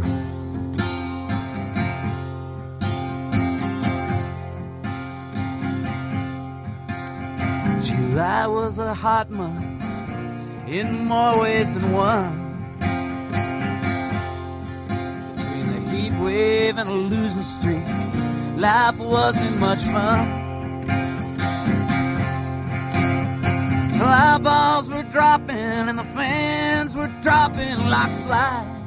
July was a hot month in more ways than one. Between the heat wave and a losing streak, life wasn't much fun. Fly balls were dropping and the fans were dropping like flies.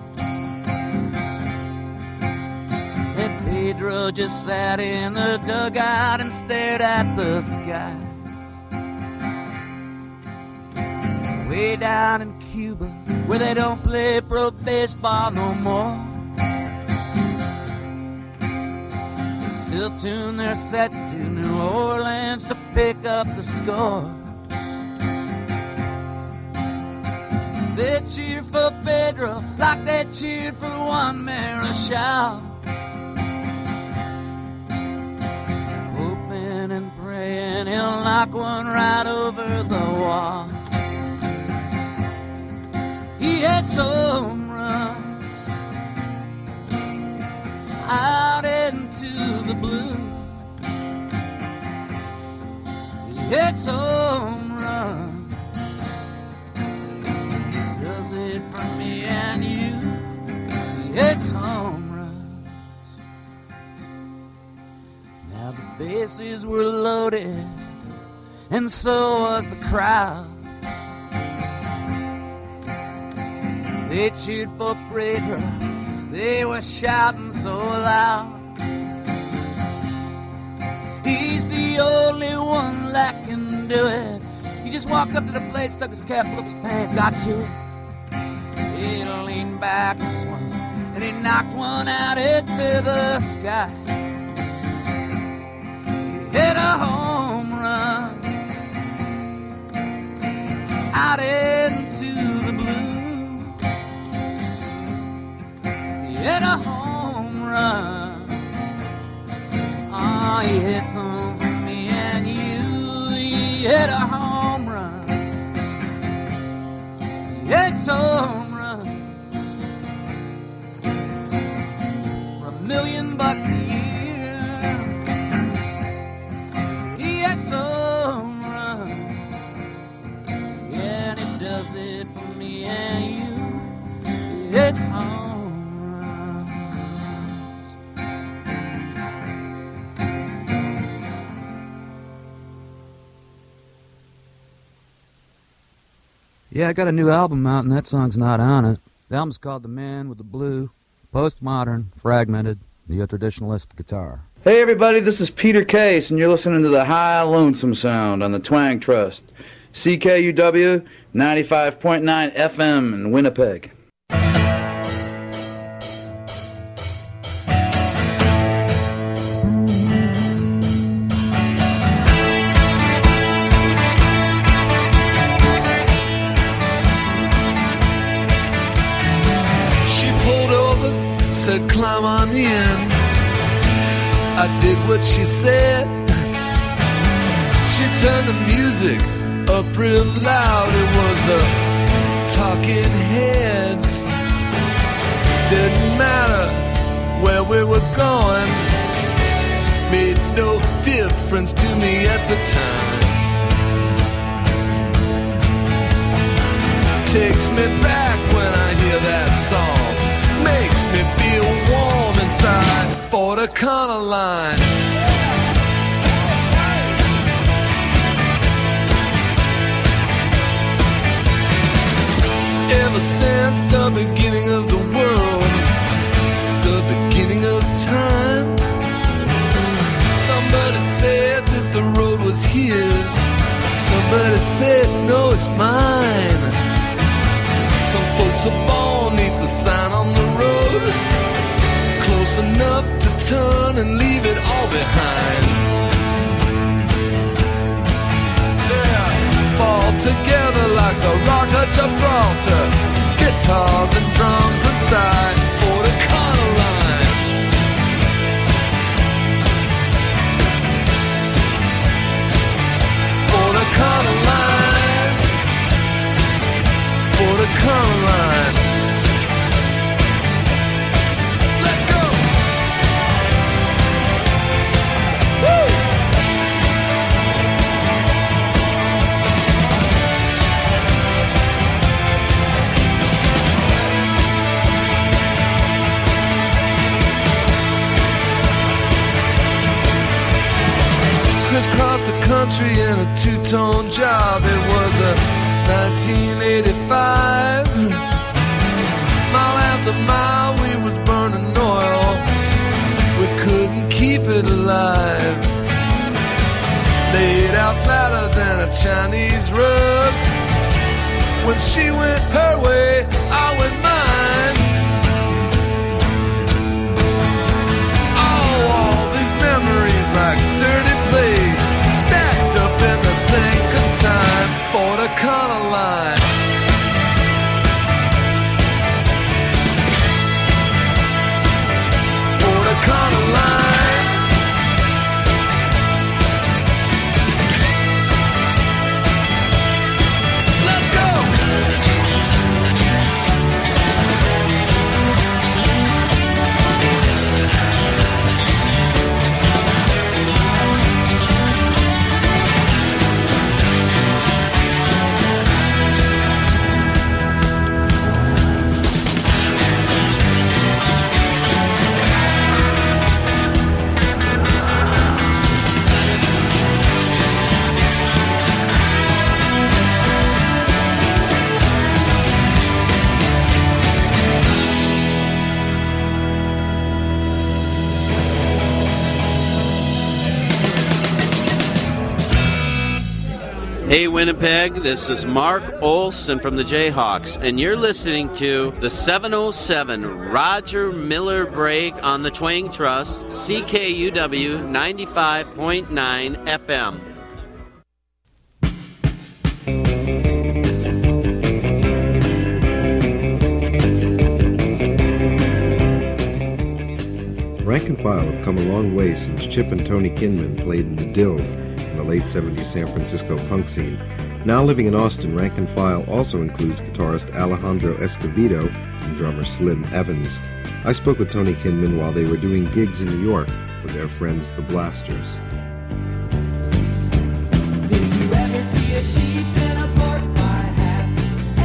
And Pedro just sat in the dugout and stared at the sky. Way down in Cuba, where they don't play pro baseball no more, they still tune their sets to New Orleans to pick up the score. They cheer for Pedro like they cheer for Juan Marichal, hoping and praying he'll knock one right over the wall. He hits home run out into the blue. He hits home run, does it for me and you. He hits home runs. Now the bases were loaded, and so was the crowd. They cheered for Pedro, they were shouting so loud. He's the only one that can do it. He just walked up to the plate, stuck his cap, pulled up his pants, got to it. He leaned back and swung, and he knocked one out into the sky. He hit a home run out into the blue. Hit a home run. Oh, he hit some for me and you. He hit a home run. does it for me and you. It's all right. Yeah, I got a new album out, and that song's not on it. The album's called The Man with the Blue, postmodern, fragmented, neo-traditionalist guitar. Hey everybody, this is Peter Case, and you're listening to the High Lonesome Sound on the Twang Trust. C K U W ninety-five point nine F M in Winnipeg. She pulled over, said climb on in. I did what she said. She turned the music up real loud. It was the Talking Heads. Didn't matter where we was going. Made no difference to me at the time. Takes me back when I hear that song. Makes me feel warm inside. For the Connor line. Ever since the beginning of the world, the beginning of time, somebody said that the road was his. Somebody said, no, it's mine. Some folks are born neath the sign on the road, close enough to turn and leave it all behind. Yeah, fall together like the Rock of Gibraltar, guitars and drums inside for the Connor line. For the Connor line. For the Connor line. Crisscross the country in a two-tone job. It was a nineteen eighty-five. Mile after mile we was burning oil. We couldn't keep it alive. Laid out flatter than a Chinese rug. When she went her way, I went mine. Oh, all these memories like dirty plays, stacked up in the sink of time for the Connor line. For the Connor line. Let's go. Hey Winnipeg, this is Mark Olson from the Jayhawks, and you're listening to the seven oh seven Roger Miller Break on the Twang Trust, C K U W ninety-five point nine F M. Rank and File have come a long way since Chip and Tony Kinman played in the Dills in the late seventies San Francisco punk scene. Now living in Austin, Rank and File also includes guitarist Alejandro Escobedo and drummer Slim Evans. I spoke with Tony Kinman while they were doing gigs in New York with their friends the Blasters. Did you ever see a sheep in a pork pie hat?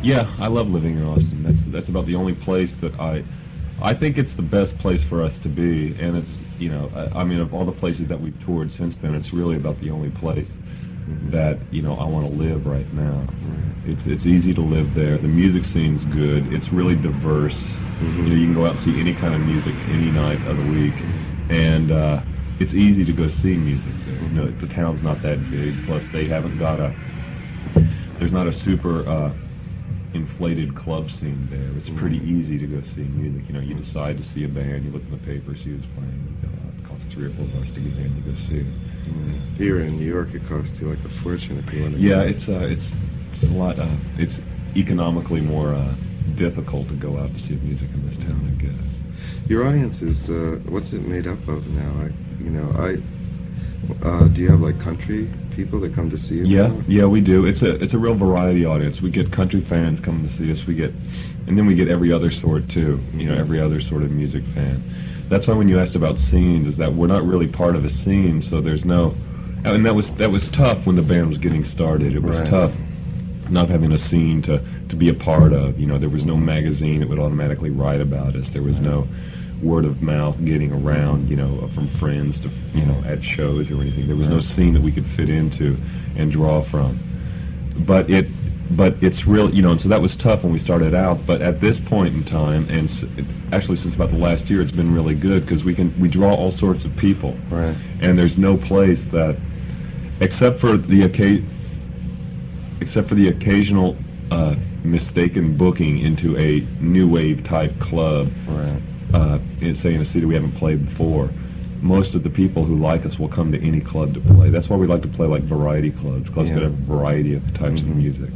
Yeah, I love living in Austin. That's that's about the only place that I, I think it's the best place for us to be. And it's, you know, I, I mean, of all the places that we've toured since then, it's really about the only place that, you know, I want to live right now. It's it's easy to live there. The music scene's good. It's really diverse. Mm-hmm. You know, you can go out and see any kind of music any night of the week, and uh, it's easy to go see music there. You know, the town's not that big. Plus, they haven't got a. There's not a super uh, inflated club scene there. It's pretty easy to go see music. You know, you decide to see a band, you look in the paper, see who's playing. You go out. It costs three or four bucks to get in to go see it. Here in New York, it costs you like a fortune if you want to. Yeah, go. it's uh, it's it's a lot. Uh, it's economically more uh, difficult to go out to see music in this town, I guess. Your audience is uh, what's it made up of now? I, you know, I. Uh, do you have like country people that come to see you? Yeah, now? yeah, we do. It's a it's a real variety audience. We get country fans coming to see us. We get, and then we get every other sort too. You know, every other sort of music fan. That's why when you asked about scenes, is that we're not really part of a scene, so there's no, and that was that was tough when the band was getting started. It was Right. tough not having a scene to to be a part of. You know, there was no magazine that would automatically write about us. There was no word of mouth getting around, you know, from friends to, you know, at shows or anything. There was no scene that we could fit into and draw from. But it, but it's real, you know, and so that was tough when we started out. But at this point in time, and s- actually since about the last year, it's been really good because we can we draw all sorts of people. Right. And there's no place that, except for the occa- except for the occasional uh, mistaken booking into a new wave type club. Right. Uh, in, say in a city we haven't played before, most of the people who like us will come to any club to play. That's why we like to play like variety clubs, clubs Yeah. that have a variety of types of music.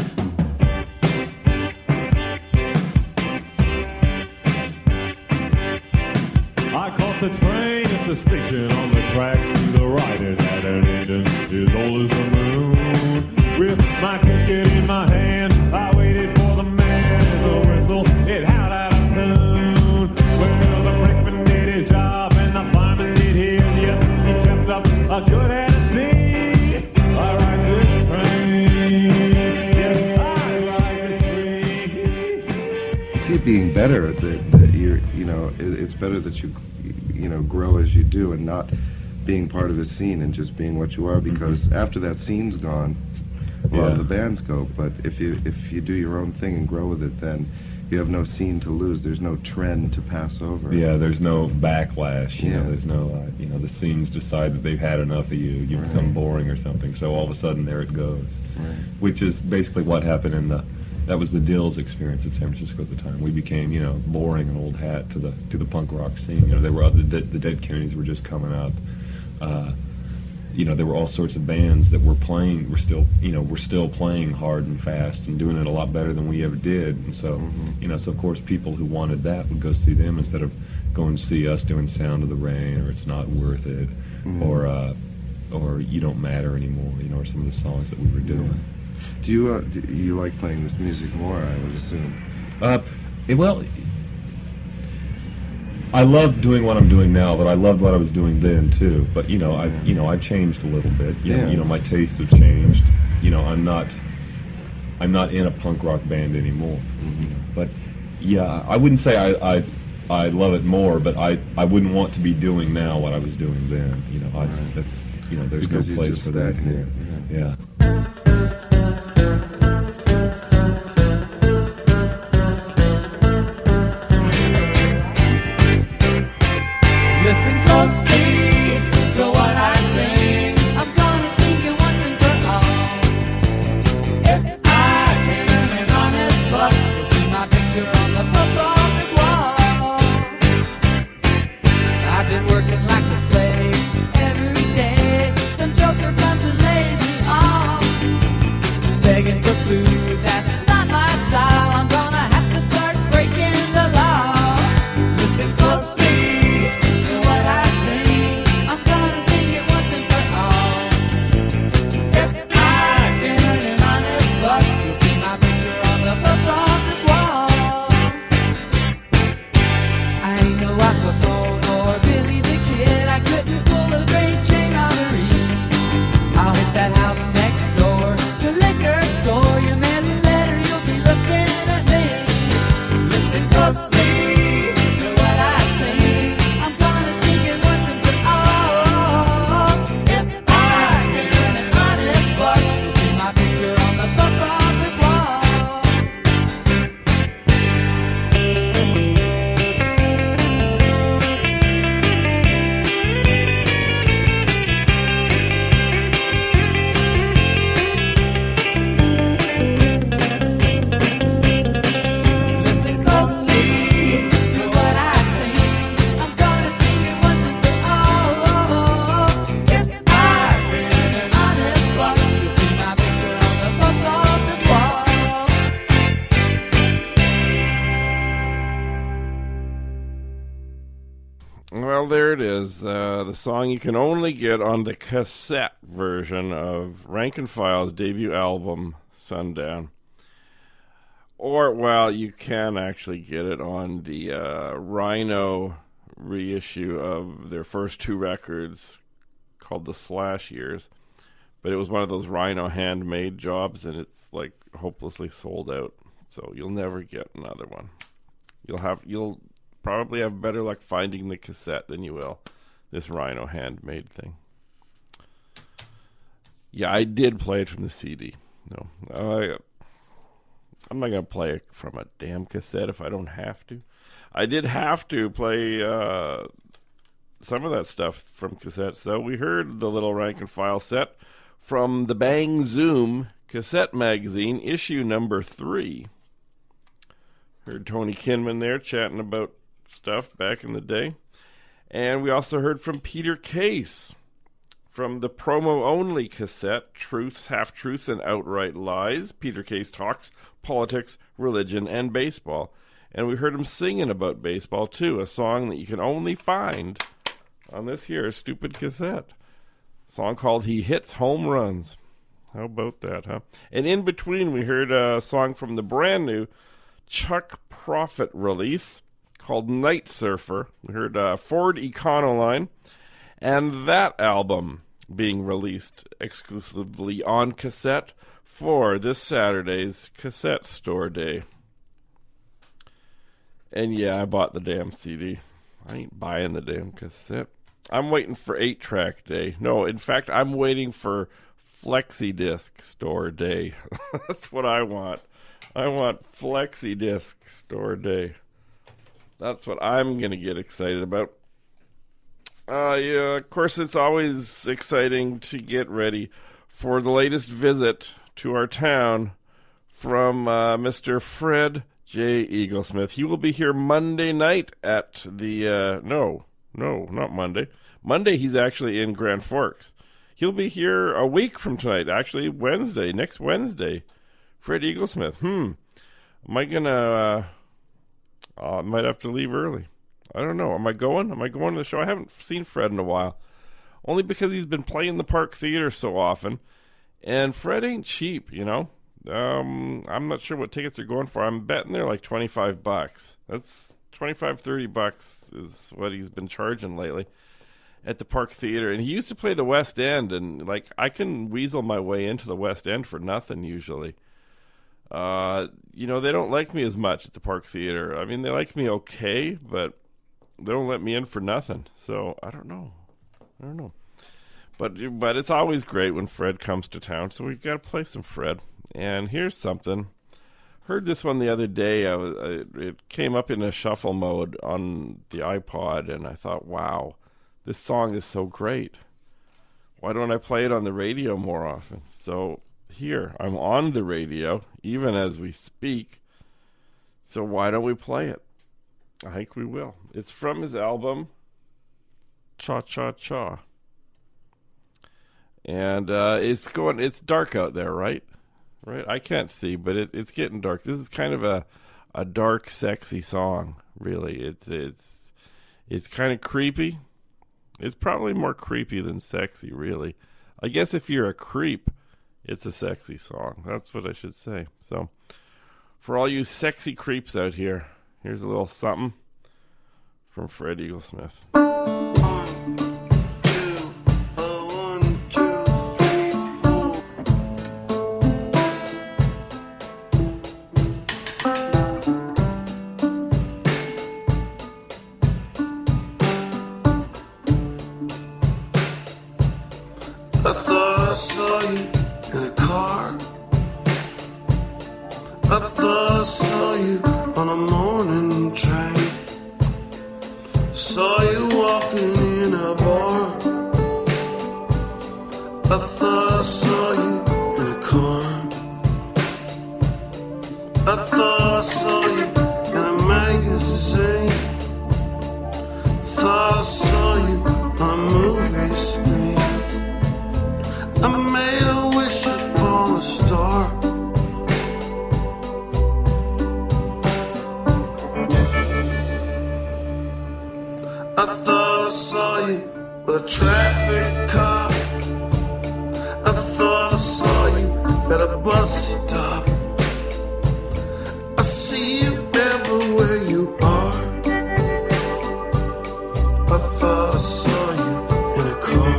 I caught the train at the station on the tracks to the right. It had an engine as old as the moon. With my ticket in my hand, I waited for the man in the whistle. It howled out of tune. Well, the brakeman did his job and the fireman did his. Yes, he kept up a good head of steam. I ride this train. Yes, I ride this train. I see it being better that, that you're, you know, it, it's better that you, you know, grow as you do and not being part of a scene and just being what you are. Because after that scene's gone, a lot Yeah. of the bands go. But if you if you do your own thing and grow with it, then you have no scene to lose. There's no trend to pass over. Yeah, there's no backlash. You Yeah. know, there's no, uh, you know, the scenes decide that they've had enough of you. You become Right. boring or something. So all of a sudden, there it goes. Right. Which is basically what happened in the. That was the Dills experience in San Francisco at the time. We became, you know, boring and old hat to the to the punk rock scene. You know, there were other the, the Dead Kennedys were just coming up. Uh, you know, there were all sorts of bands that were playing. We're still, you know, we're still playing hard and fast and doing it a lot better than we ever did. And so, Mm-hmm. you know, so of course people who wanted that would go see them instead of going to see us doing Sound of the Rain or It's Not Worth It Mhm. or uh, or You Don't Matter Anymore. You know, or some of the songs that we were doing. Do you uh, do you like playing this music more? I would assume. Uh, it- well, I love doing what I'm doing now, but I loved what I was doing then too. But you know, I you know I've changed a little bit. You, know, Yeah. you know, my tastes have changed. You know, I'm not I'm not in a punk rock band anymore. You know, but yeah, I wouldn't say I, I I love it more, but I I wouldn't want to be doing now what I was doing then. You know, I that's you know there's Because no you place just for that stagnate, here. Yeah. Listen closely to what I sing. I'm gonna sing it once and for all. If I can earn an honest buck, you'll see my picture on the post office wall. I've been working like a slave every day. Some joker comes and lays me off, begging for there it is. Uh, the song you can only get on the cassette version of Rank and File's debut album, Sundown. Or, well, you can actually get it on the uh, Rhino reissue of their first two records called The Slash Years. But it was one of those Rhino handmade jobs, and it's like hopelessly sold out. So you'll never get another one. You'll have you'll probably have better luck finding the cassette than you will this Rhino handmade thing. Yeah, I did play it from the C D. No, I, I'm not gonna play it from a damn cassette if I don't have to. I did have to play uh, some of that stuff from cassettes, though. We heard the little Rank and File set from the Bang Zoom cassette magazine, issue number three. Heard Tony Kinman there chatting about stuff back in the day. And we also heard from Peter Case from the promo-only cassette, Truths, Half-Truths, and Outright Lies. Peter Case talks politics, religion, and baseball. And we heard him singing about baseball, too, a song that you can only find on this here stupid cassette. A song called He Hits Home Runs. How about that, huh? And in between, we heard a song from the brand new Chuck Prophet release called Night Surfer. We heard uh, Ford Econoline. And that album being released exclusively on cassette for this Saturday's Cassette Store Day. And yeah, I bought the damn C D. I ain't buying the damn cassette. I'm waiting for eight track Day. No, in fact, I'm waiting for Flexi Disc Store Day. That's what I want. I want Flexi Disc Store Day. That's what I'm going to get excited about. Uh, yeah, of course, it's always exciting to get ready for the latest visit to our town from uh, Mister Fred J. Eaglesmith. He will be here Monday night at the, uh, no, no, not Monday. Monday, he's actually in Grand Forks. He'll be here a week from tonight, actually Wednesday, next Wednesday. Fred Eaglesmith. Hmm. Am I going to, uh, I might have to leave early. I don't know. Am I going? Am I going to the show? I haven't seen Fred in a while. Only because he's been playing the Park Theater so often. And Fred ain't cheap, you know. Um, I'm not sure what tickets are going for. I'm betting they're like twenty-five bucks. That's twenty-five, thirty bucks is what he's been charging lately at the Park Theater. And he used to play the West End, and like I can weasel my way into the West End for nothing usually. Uh, you know, they don't like me as much at the Park Theater. I mean, they like me okay, but they don't let me in for nothing. So I don't know. I don't know. But but it's always great when Fred comes to town. So we've got to play some Fred. And here's something. Heard this one the other day. I was, I, it came up in a shuffle mode on the iPod, and I thought, wow, this song is so great. Why don't I play it on the radio more often? So here, I'm on the radio, even as we speak. So why don't we play it? I think we will. It's from his album, Cha Cha Cha. And uh, it's going. It's dark out there, right? Right. I can't see, but it, it's getting dark. This is kind of a a dark, sexy song. Really, it's it's it's kind of creepy. It's probably more creepy than sexy, really. I guess if you're a creep, it's a sexy song. That's what I should say. So, for all you sexy creeps out here, here's a little something from Fred Eaglesmith. I thought I saw you in a car. I thought I saw you on a morning train. Saw you walking in a bar. I thought I saw you in a car. I thought I saw you in a magazine. Thought I saw you on a movie screen. I made a wish upon a star. I thought I saw bus stop. I see you everywhere you are. I thought I saw you in a car.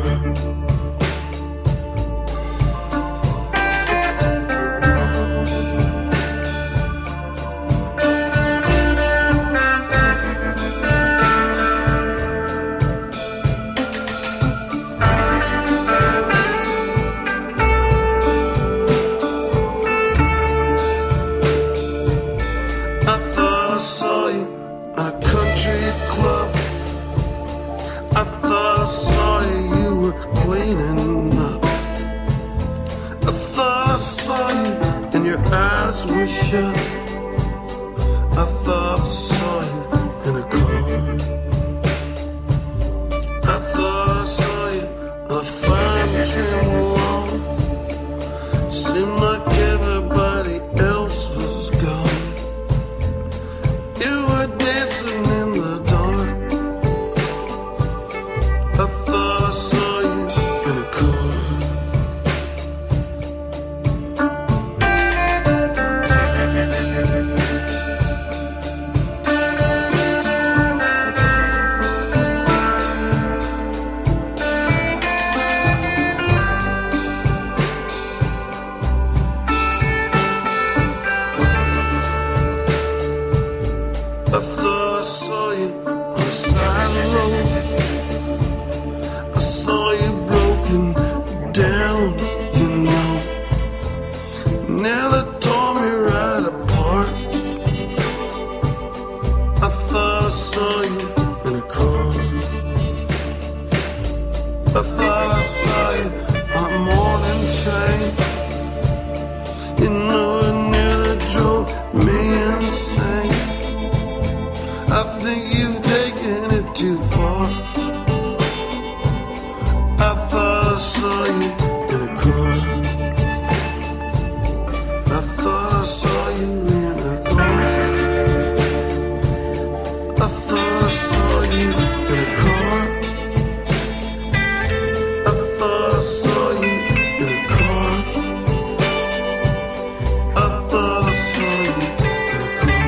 I thought I saw you in a country club. I thought I saw you, you were cleaning up. I thought I saw you and your eyes were shut. I thought I saw you in a car. I thought I saw you on a fine trim lawn. Seemed like everybody else was gone. You were dancing in the dark. I thought I saw you in a car. I thought I saw you on a side road. I saw you broken down, you know. Now they tore me right apart. I thought I saw you in a car. I thought I saw you on a morning train. You know it nearly drove me insane. I think you've taken it too far. I thought I saw you in a car. I thought I saw you in a car. I thought I saw you in a car. I thought I saw you in a car. I thought I saw you in a car.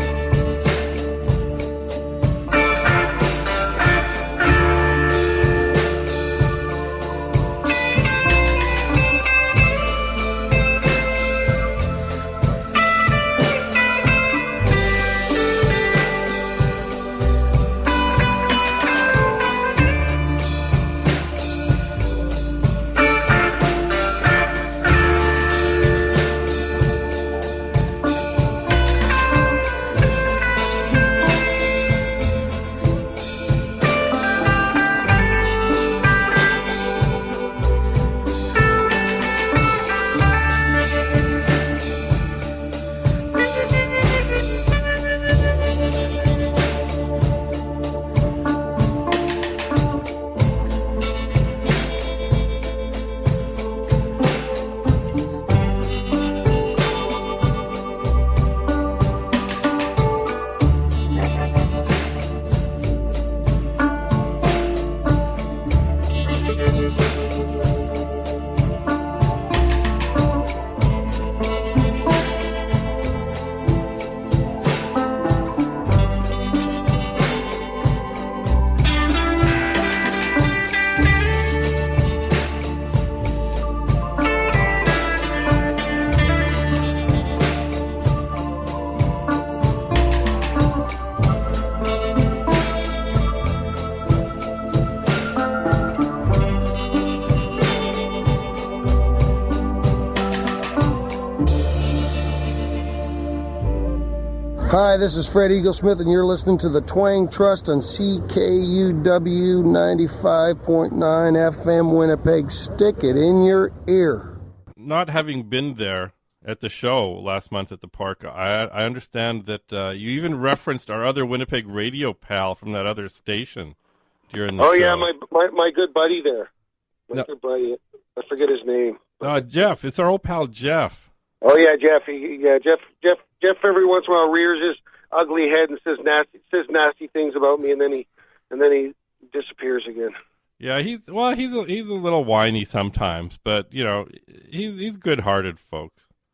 Hi, this is Fred Eaglesmith, and you're listening to the Twang Trust on C K U W ninety-five point nine F M Winnipeg. Stick it in your ear. Not having been there at the show last month at the park, I, I understand that uh, you even referenced our other Winnipeg radio pal from that other station during the oh show. yeah, my, my my good buddy there. My No. good buddy. I forget his name. Uh, Jeff, it's our old pal Jeff. Oh yeah, Jeff. He, yeah, Jeff. Jeff. Jeff. Every once in a while rears his ugly head and says nasty says nasty things about me, and then he and then he disappears again. Yeah, he's well, he's a, he's a little whiny sometimes, but you know, he's he's good-hearted, folks.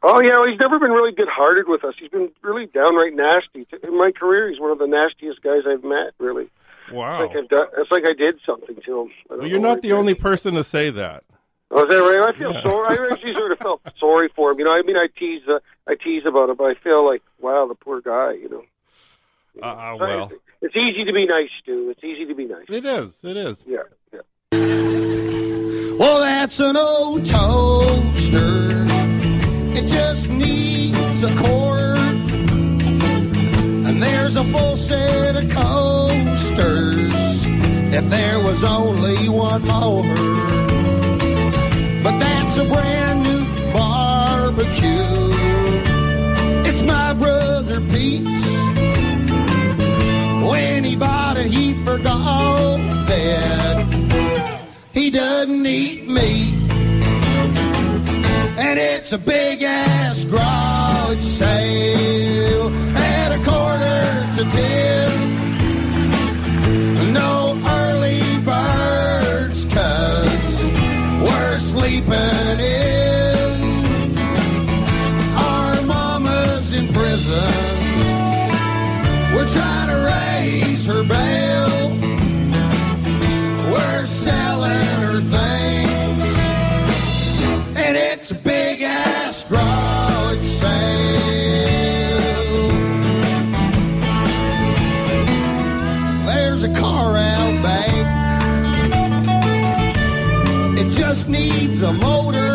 Oh, yeah, well, he's never been really good-hearted with us. He's been really downright nasty. In my career, he's one of the nastiest guys I've met, really. Wow. It's like, I've done, it's like I did something to him. I don't Well, you're know not what the only person to say that. Oh, is that right? I feel Yeah. sorry. I actually sort of felt sorry for him. You know, I mean, I tease, uh, I tease about it, but I feel like, wow, the poor guy. You know. Uh, So well, it's, it's easy to be nice, Stu. It's easy to be nice. it is. It is. Yeah, yeah. Well, that's an old toaster. It just needs a cord. And there's a full set of coasters. If there was only one more. But that's a brand new barbecue. It's my brother Pete's. When he bought it, he forgot that he doesn't eat meat. And it's a big ass garage sale at a quarter to ten. No early birds, 'cause we're sleeping in. Our mama's in prison. We're trying to raise her bail. We're selling her things. And it's a big ass garage sale. There's a car out back. It just needs a motor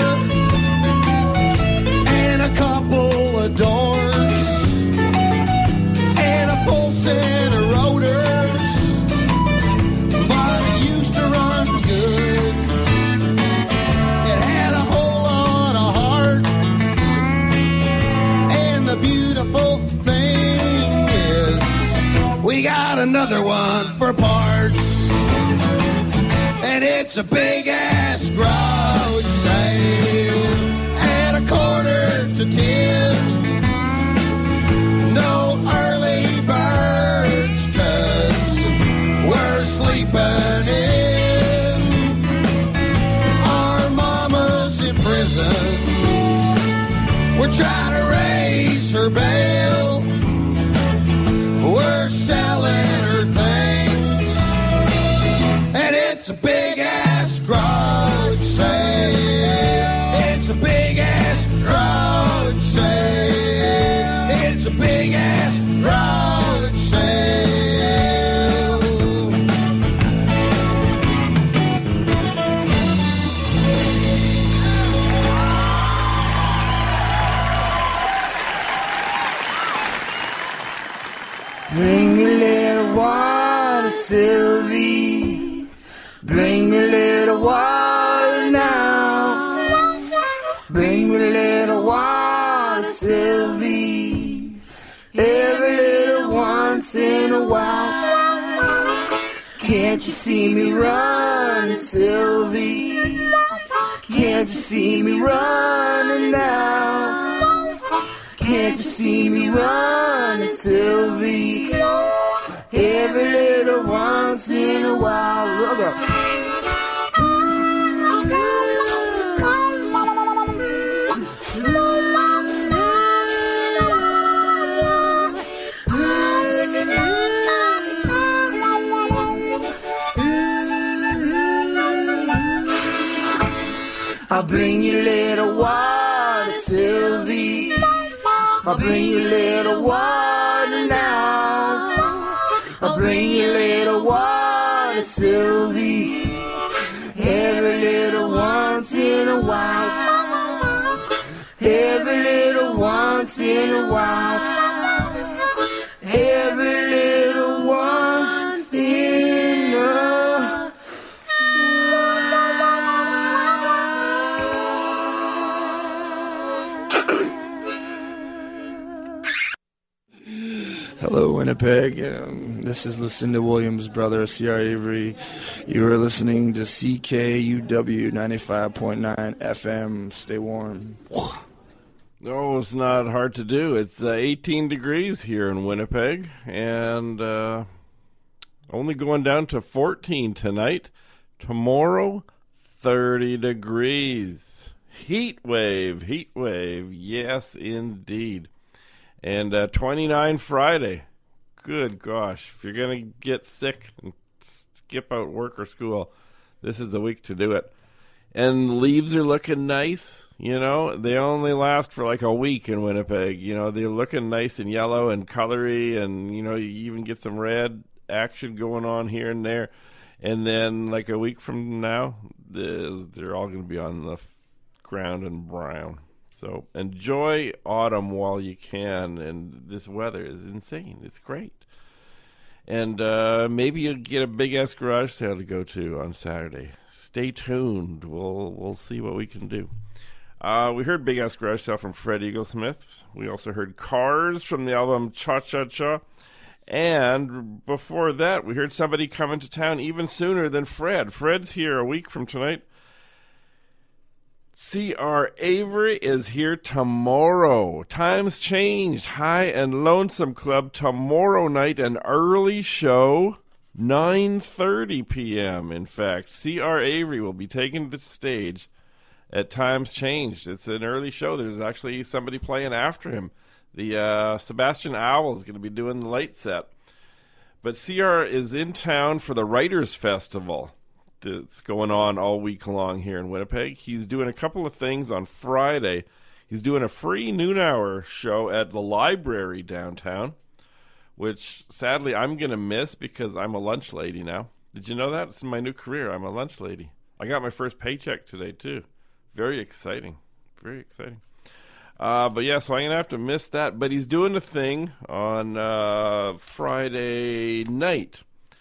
and a couple of doors and a full set of rotors. But it used to run good. It had a whole lot of heart. And the beautiful thing is we got another one for parts. And it's a big ass garage sale at a quarter to ten. No early birds, 'cause we're sleeping in. Our mama's in prison. We're trying to raise her bail. We're selling her things. And it's a big ass garage sale. It's a big ass garage sale. It's a big ass garage sale. Bring me a little water, Sylvie. Bring me a little water now. Bring me a little water, Sylvie. Every little once in a while. Can't you see me running, Sylvie? Can't you see me running now? Can't you see me running, Sylvie? Every little once in a while. Look up. I'll bring you a little water, Sylvie. I'll bring you a little water now. I'll bring you a little water, Sylvie. Every little once in a while. Every little once in a while. Every little once in a Hello, Winnipeg. Um, this is Lucinda Williams' brother, C R Avery. You are listening to C K U W ninety-five point nine F M. Stay warm. No, it's not hard to do. It's uh, eighteen degrees here in Winnipeg, and uh, only going down to fourteen tonight. Tomorrow, thirty degrees. Heat wave, heat wave, yes indeed. And uh, twenty-nine Friday. Good gosh, if you're going to get sick and skip out work or school, this is the week to do it. And leaves are looking nice, you know. They only last for like a week in Winnipeg. You know, they're looking nice and yellow and colory, and, you know, you even get some red action going on here and there. And then like a week from now, they're all going to be on the f- ground and brown. So enjoy autumn while you can, and this weather is insane. It's great. And uh, maybe you'll get a big-ass garage sale to go to on Saturday. Stay tuned. We'll we'll see what we can do. Uh, we heard Big Ass Garage Sale from Fred Eaglesmith. We also heard Cars from the album Cha Cha Cha. And before that, we heard somebody coming to town even sooner than Fred. Fred's here a week from tonight. C R Avery is here tomorrow. Times changed. High and Lonesome Club tomorrow night, an early show, nine thirty p.m. In fact, C R Avery will be taking the stage at Times Changed. It's an early show. There's actually somebody playing after him. The uh, Sebastian Owl is going to be doing the late set. But C R is in town for the Writers' Festival that's going on all week long here in Winnipeg. He's doing a couple of things on Friday. He's doing a free noon hour show at the library downtown, which sadly I'm going to miss because I'm a lunch lady now. Did you know that? It's in my new career. I'm a lunch lady. I got my first paycheck today, too. Very exciting. Very exciting. Uh, but yeah, so I'm going to have to miss that. But he's doing a thing on uh, Friday night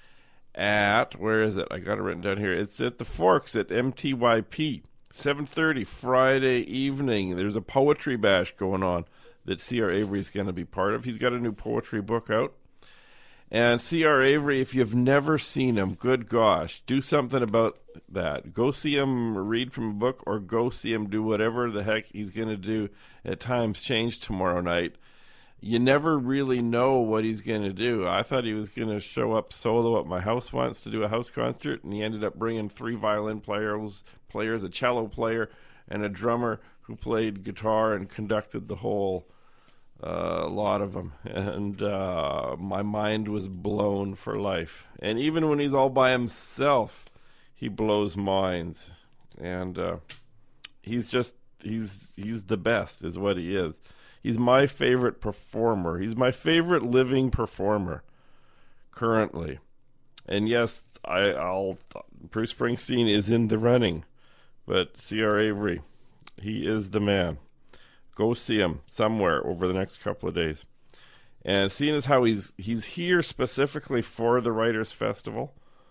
at, where is it? I got it written down here. It's at the Forks at M T Y P, seven thirty Friday evening. There's a poetry bash going on that C R Avery's going to be part of. He's got a new poetry book out. And C R Avery, if you've never seen him, good gosh, do something about that. Go see him read from a book, or go see him do whatever the heck he's going to do at Times Change tomorrow night. You never really know what he's going to do. I thought he was going to show up solo at my house once to do a house concert, and he ended up bringing three violin players, players, a cello player, and a drummer who played guitar and conducted the whole uh, lot of them. And uh, my mind was blown for life. And even when he's all by himself, he blows minds. And uh, he's just, he's he's the best is what he is. He's my favorite performer. He's my favorite living performer currently. And yes, I, I'll Bruce Springsteen is in the running, but C R Avery, he is the man. Go see him somewhere over the next couple of days. And seeing as how he's he's here specifically for the Writers' Festival,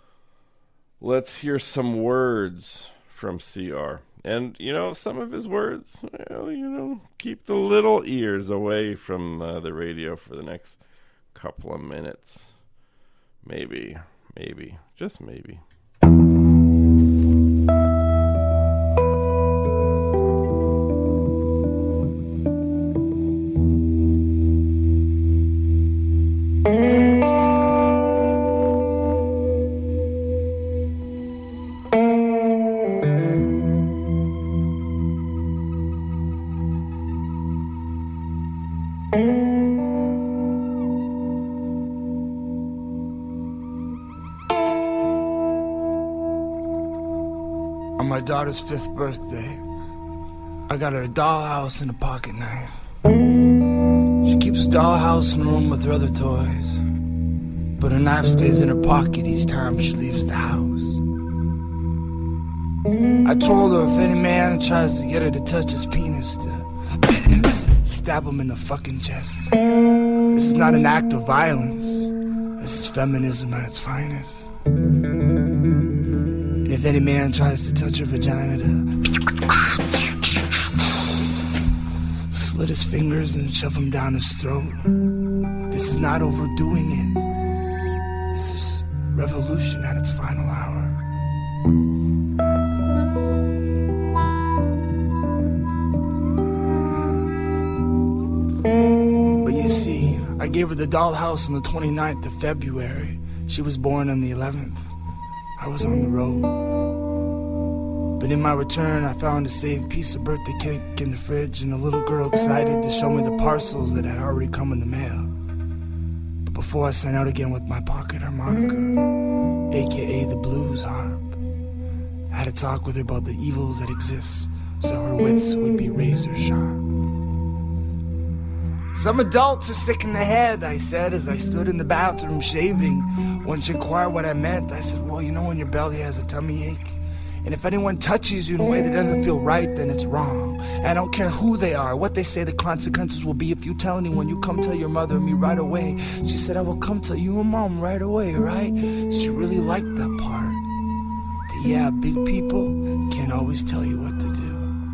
let's hear some words from C R. And, you know, some of his words, well, you know, keep the little ears away from uh, the radio for the next couple of minutes. Maybe, maybe, just maybe. On my daughter's fifth birthday, I got her a dollhouse and a pocket knife. She keeps a dollhouse in a room with her other toys, but her knife stays in her pocket each time she leaves the house. I told her if any man tries to get her to touch his penis, to stab him in the fucking chest. This is not an act of violence. This is feminism at its finest. And if any man tries to touch her vagina, to slit his fingers and shove him down his throat. This is not overdoing it. This is revolution at its final hour. But you see, I gave her the dollhouse on the twenty-ninth of February. She was born on the eleventh. I was on the road. But in my return, I found a saved piece of birthday cake in the fridge and a little girl excited to show me the parcels that had already come in the mail. But before I sent out again with my pocket harmonica, aka the blues harp, I had a talk with her about the evils that exist so her wits would be razor sharp. Some adults are sick in the head, I said as I stood in the bathroom shaving. When she inquired what I meant, I said, well, you know when your belly has a tummy ache? And if anyone touches you in a way that doesn't feel right, then it's wrong. And I don't care who they are, what they say the consequences will be. If you tell anyone, you come tell your mother and me right away. She said, I will come tell you and mom right away, right? She really liked that part. That, yeah, big people can't always tell you what to do.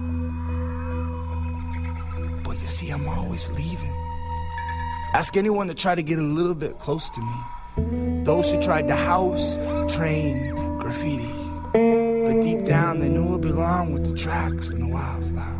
But you see, I'm always leaving. Ask anyone to try to get a little bit close to me. Those who tried to house, train, graffiti. But deep down they knew it belonged with the tracks and the wildflower.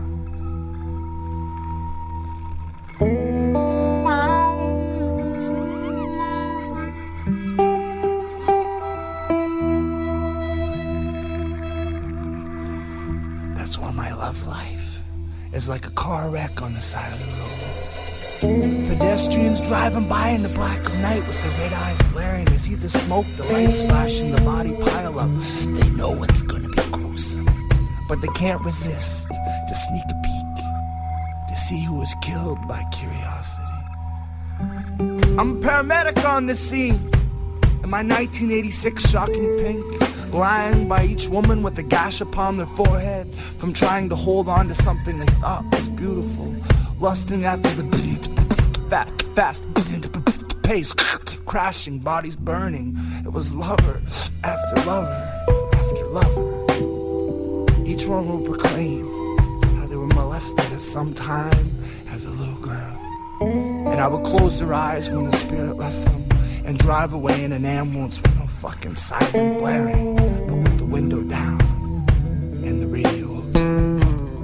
That's why my love life is like a car wreck on the side of the road. Pedestrians driving by in the black of night with their red eyes glaring. They see the smoke, the lights flashing, the body pile up. They know it's gonna be gruesome, but they can't resist to sneak a peek to see who was killed by curiosity. I'm a paramedic on the scene in my nineteen eighty-six shocking pink, lying by each woman with a gash upon their forehead from trying to hold on to something they thought was beautiful, lusting after the fast, fast pace, crashing, bodies burning. It was lover after lover after lover. Each one will proclaim how they were molested at some time as a little girl. And I would close their eyes when the spirit left them and drive away in an ambulance with no fucking siren blaring, but with the window down and the radio open.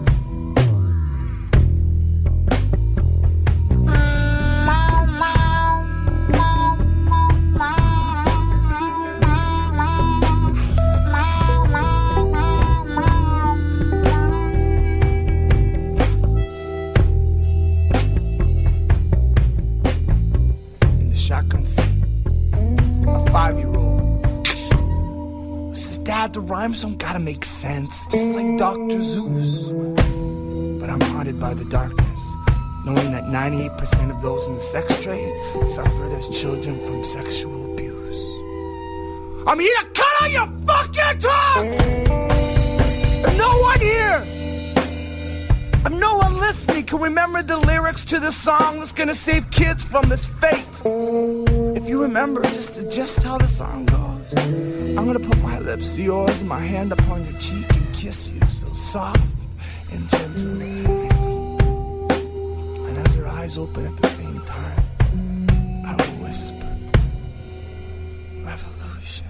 The rhymes don't gotta make sense, just like Doctor Zeus. But I'm haunted by the darkness, knowing that ninety-eight percent of those in the sex trade suffered as children from sexual abuse. I'm here to cut out your fucking tongue! And no one here, and no one listening can remember the lyrics to the song that's gonna save kids from this fate. If you remember, just adjust how the song goes. I'm gonna put my lips to yours and my hand upon your cheek and kiss you so soft and gentle and deep. And as her eyes open at the same time, I will whisper, revolution,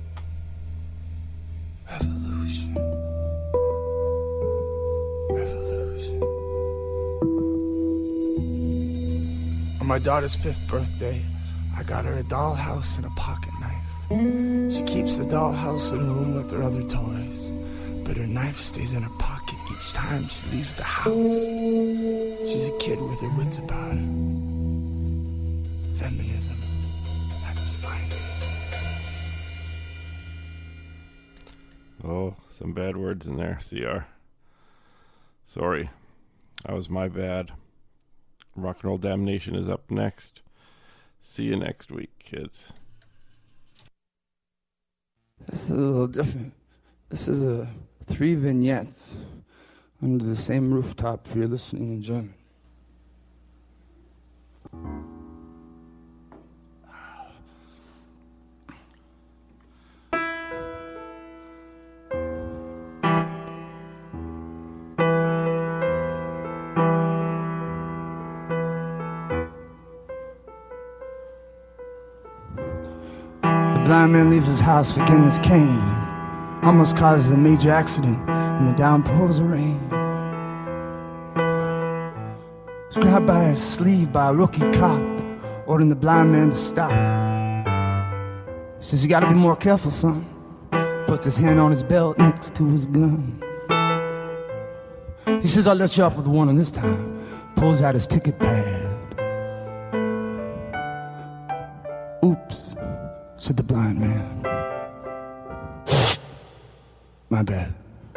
revolution, revolution. On my daughter's fifth birthday, I got her a dollhouse and a pocket knife. She keeps the dollhouse in a room with her other toys, but her knife stays in her pocket each time she leaves the house. She's a kid with her wits about her. Feminism at its finest. Oh, some bad words in there, C R. Sorry. That was my bad. Rock and Roll Damnation is up next. See you next week, kids. This is a little different. This is a three vignettes under the same rooftop for your listening enjoyment. Blind man leaves his house forgetting his cane, almost causes a major accident in the downpours of rain. He's grabbed by his sleeve by a rookie cop, ordering the blind man to stop. He says, you gotta be more careful, son. puts his hand on his belt next to his gun. He says, I'll let you off with one on this time. Pulls out his ticket pad. Oops, said the blind man. My bad.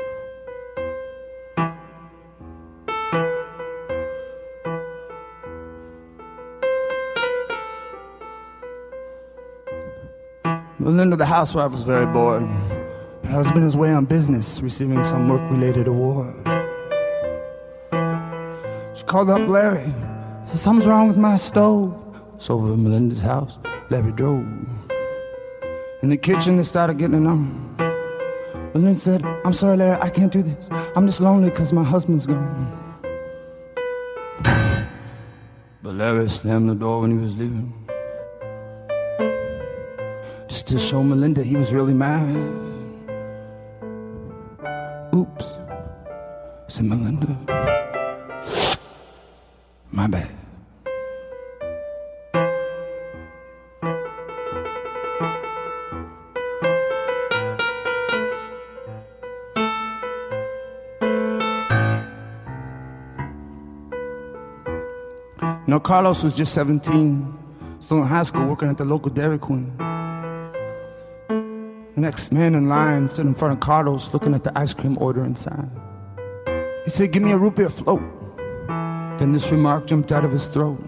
Melinda, the housewife, was very bored. Her husband was away on business, receiving some work-related award. She called up Larry. Said, something's wrong with my stove. It's over at Melinda's house. Larry drove. In the kitchen, they started getting it on. Melinda said, I'm sorry, Larry, I can't do this. I'm just lonely because my husband's gone. But Larry slammed the door when he was leaving. Just to show Melinda he was really mad. Oops, said Melinda. My bad. You know, Carlos was just seventeen, still in high school, working at the local Dairy Queen. The next man in line stood in front of Carlos, looking at the ice cream order inside. He said, give me a root beer float. Then this remark jumped out of his throat.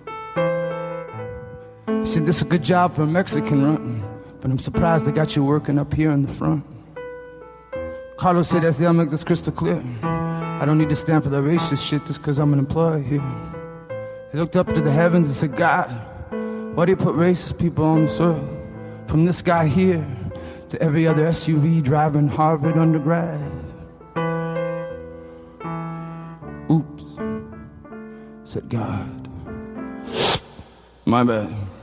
He said, this is a good job for a Mexican run, but I'm surprised they got you working up here in the front. Carlos said, I said, I'll make this crystal clear. I don't need to stand for the racist shit just because I'm an employee here. He looked up to the heavens and said, God, why do you put racist people on this earth? From this guy here to every other S U V driving Harvard undergrad. Oops, said God. My bad.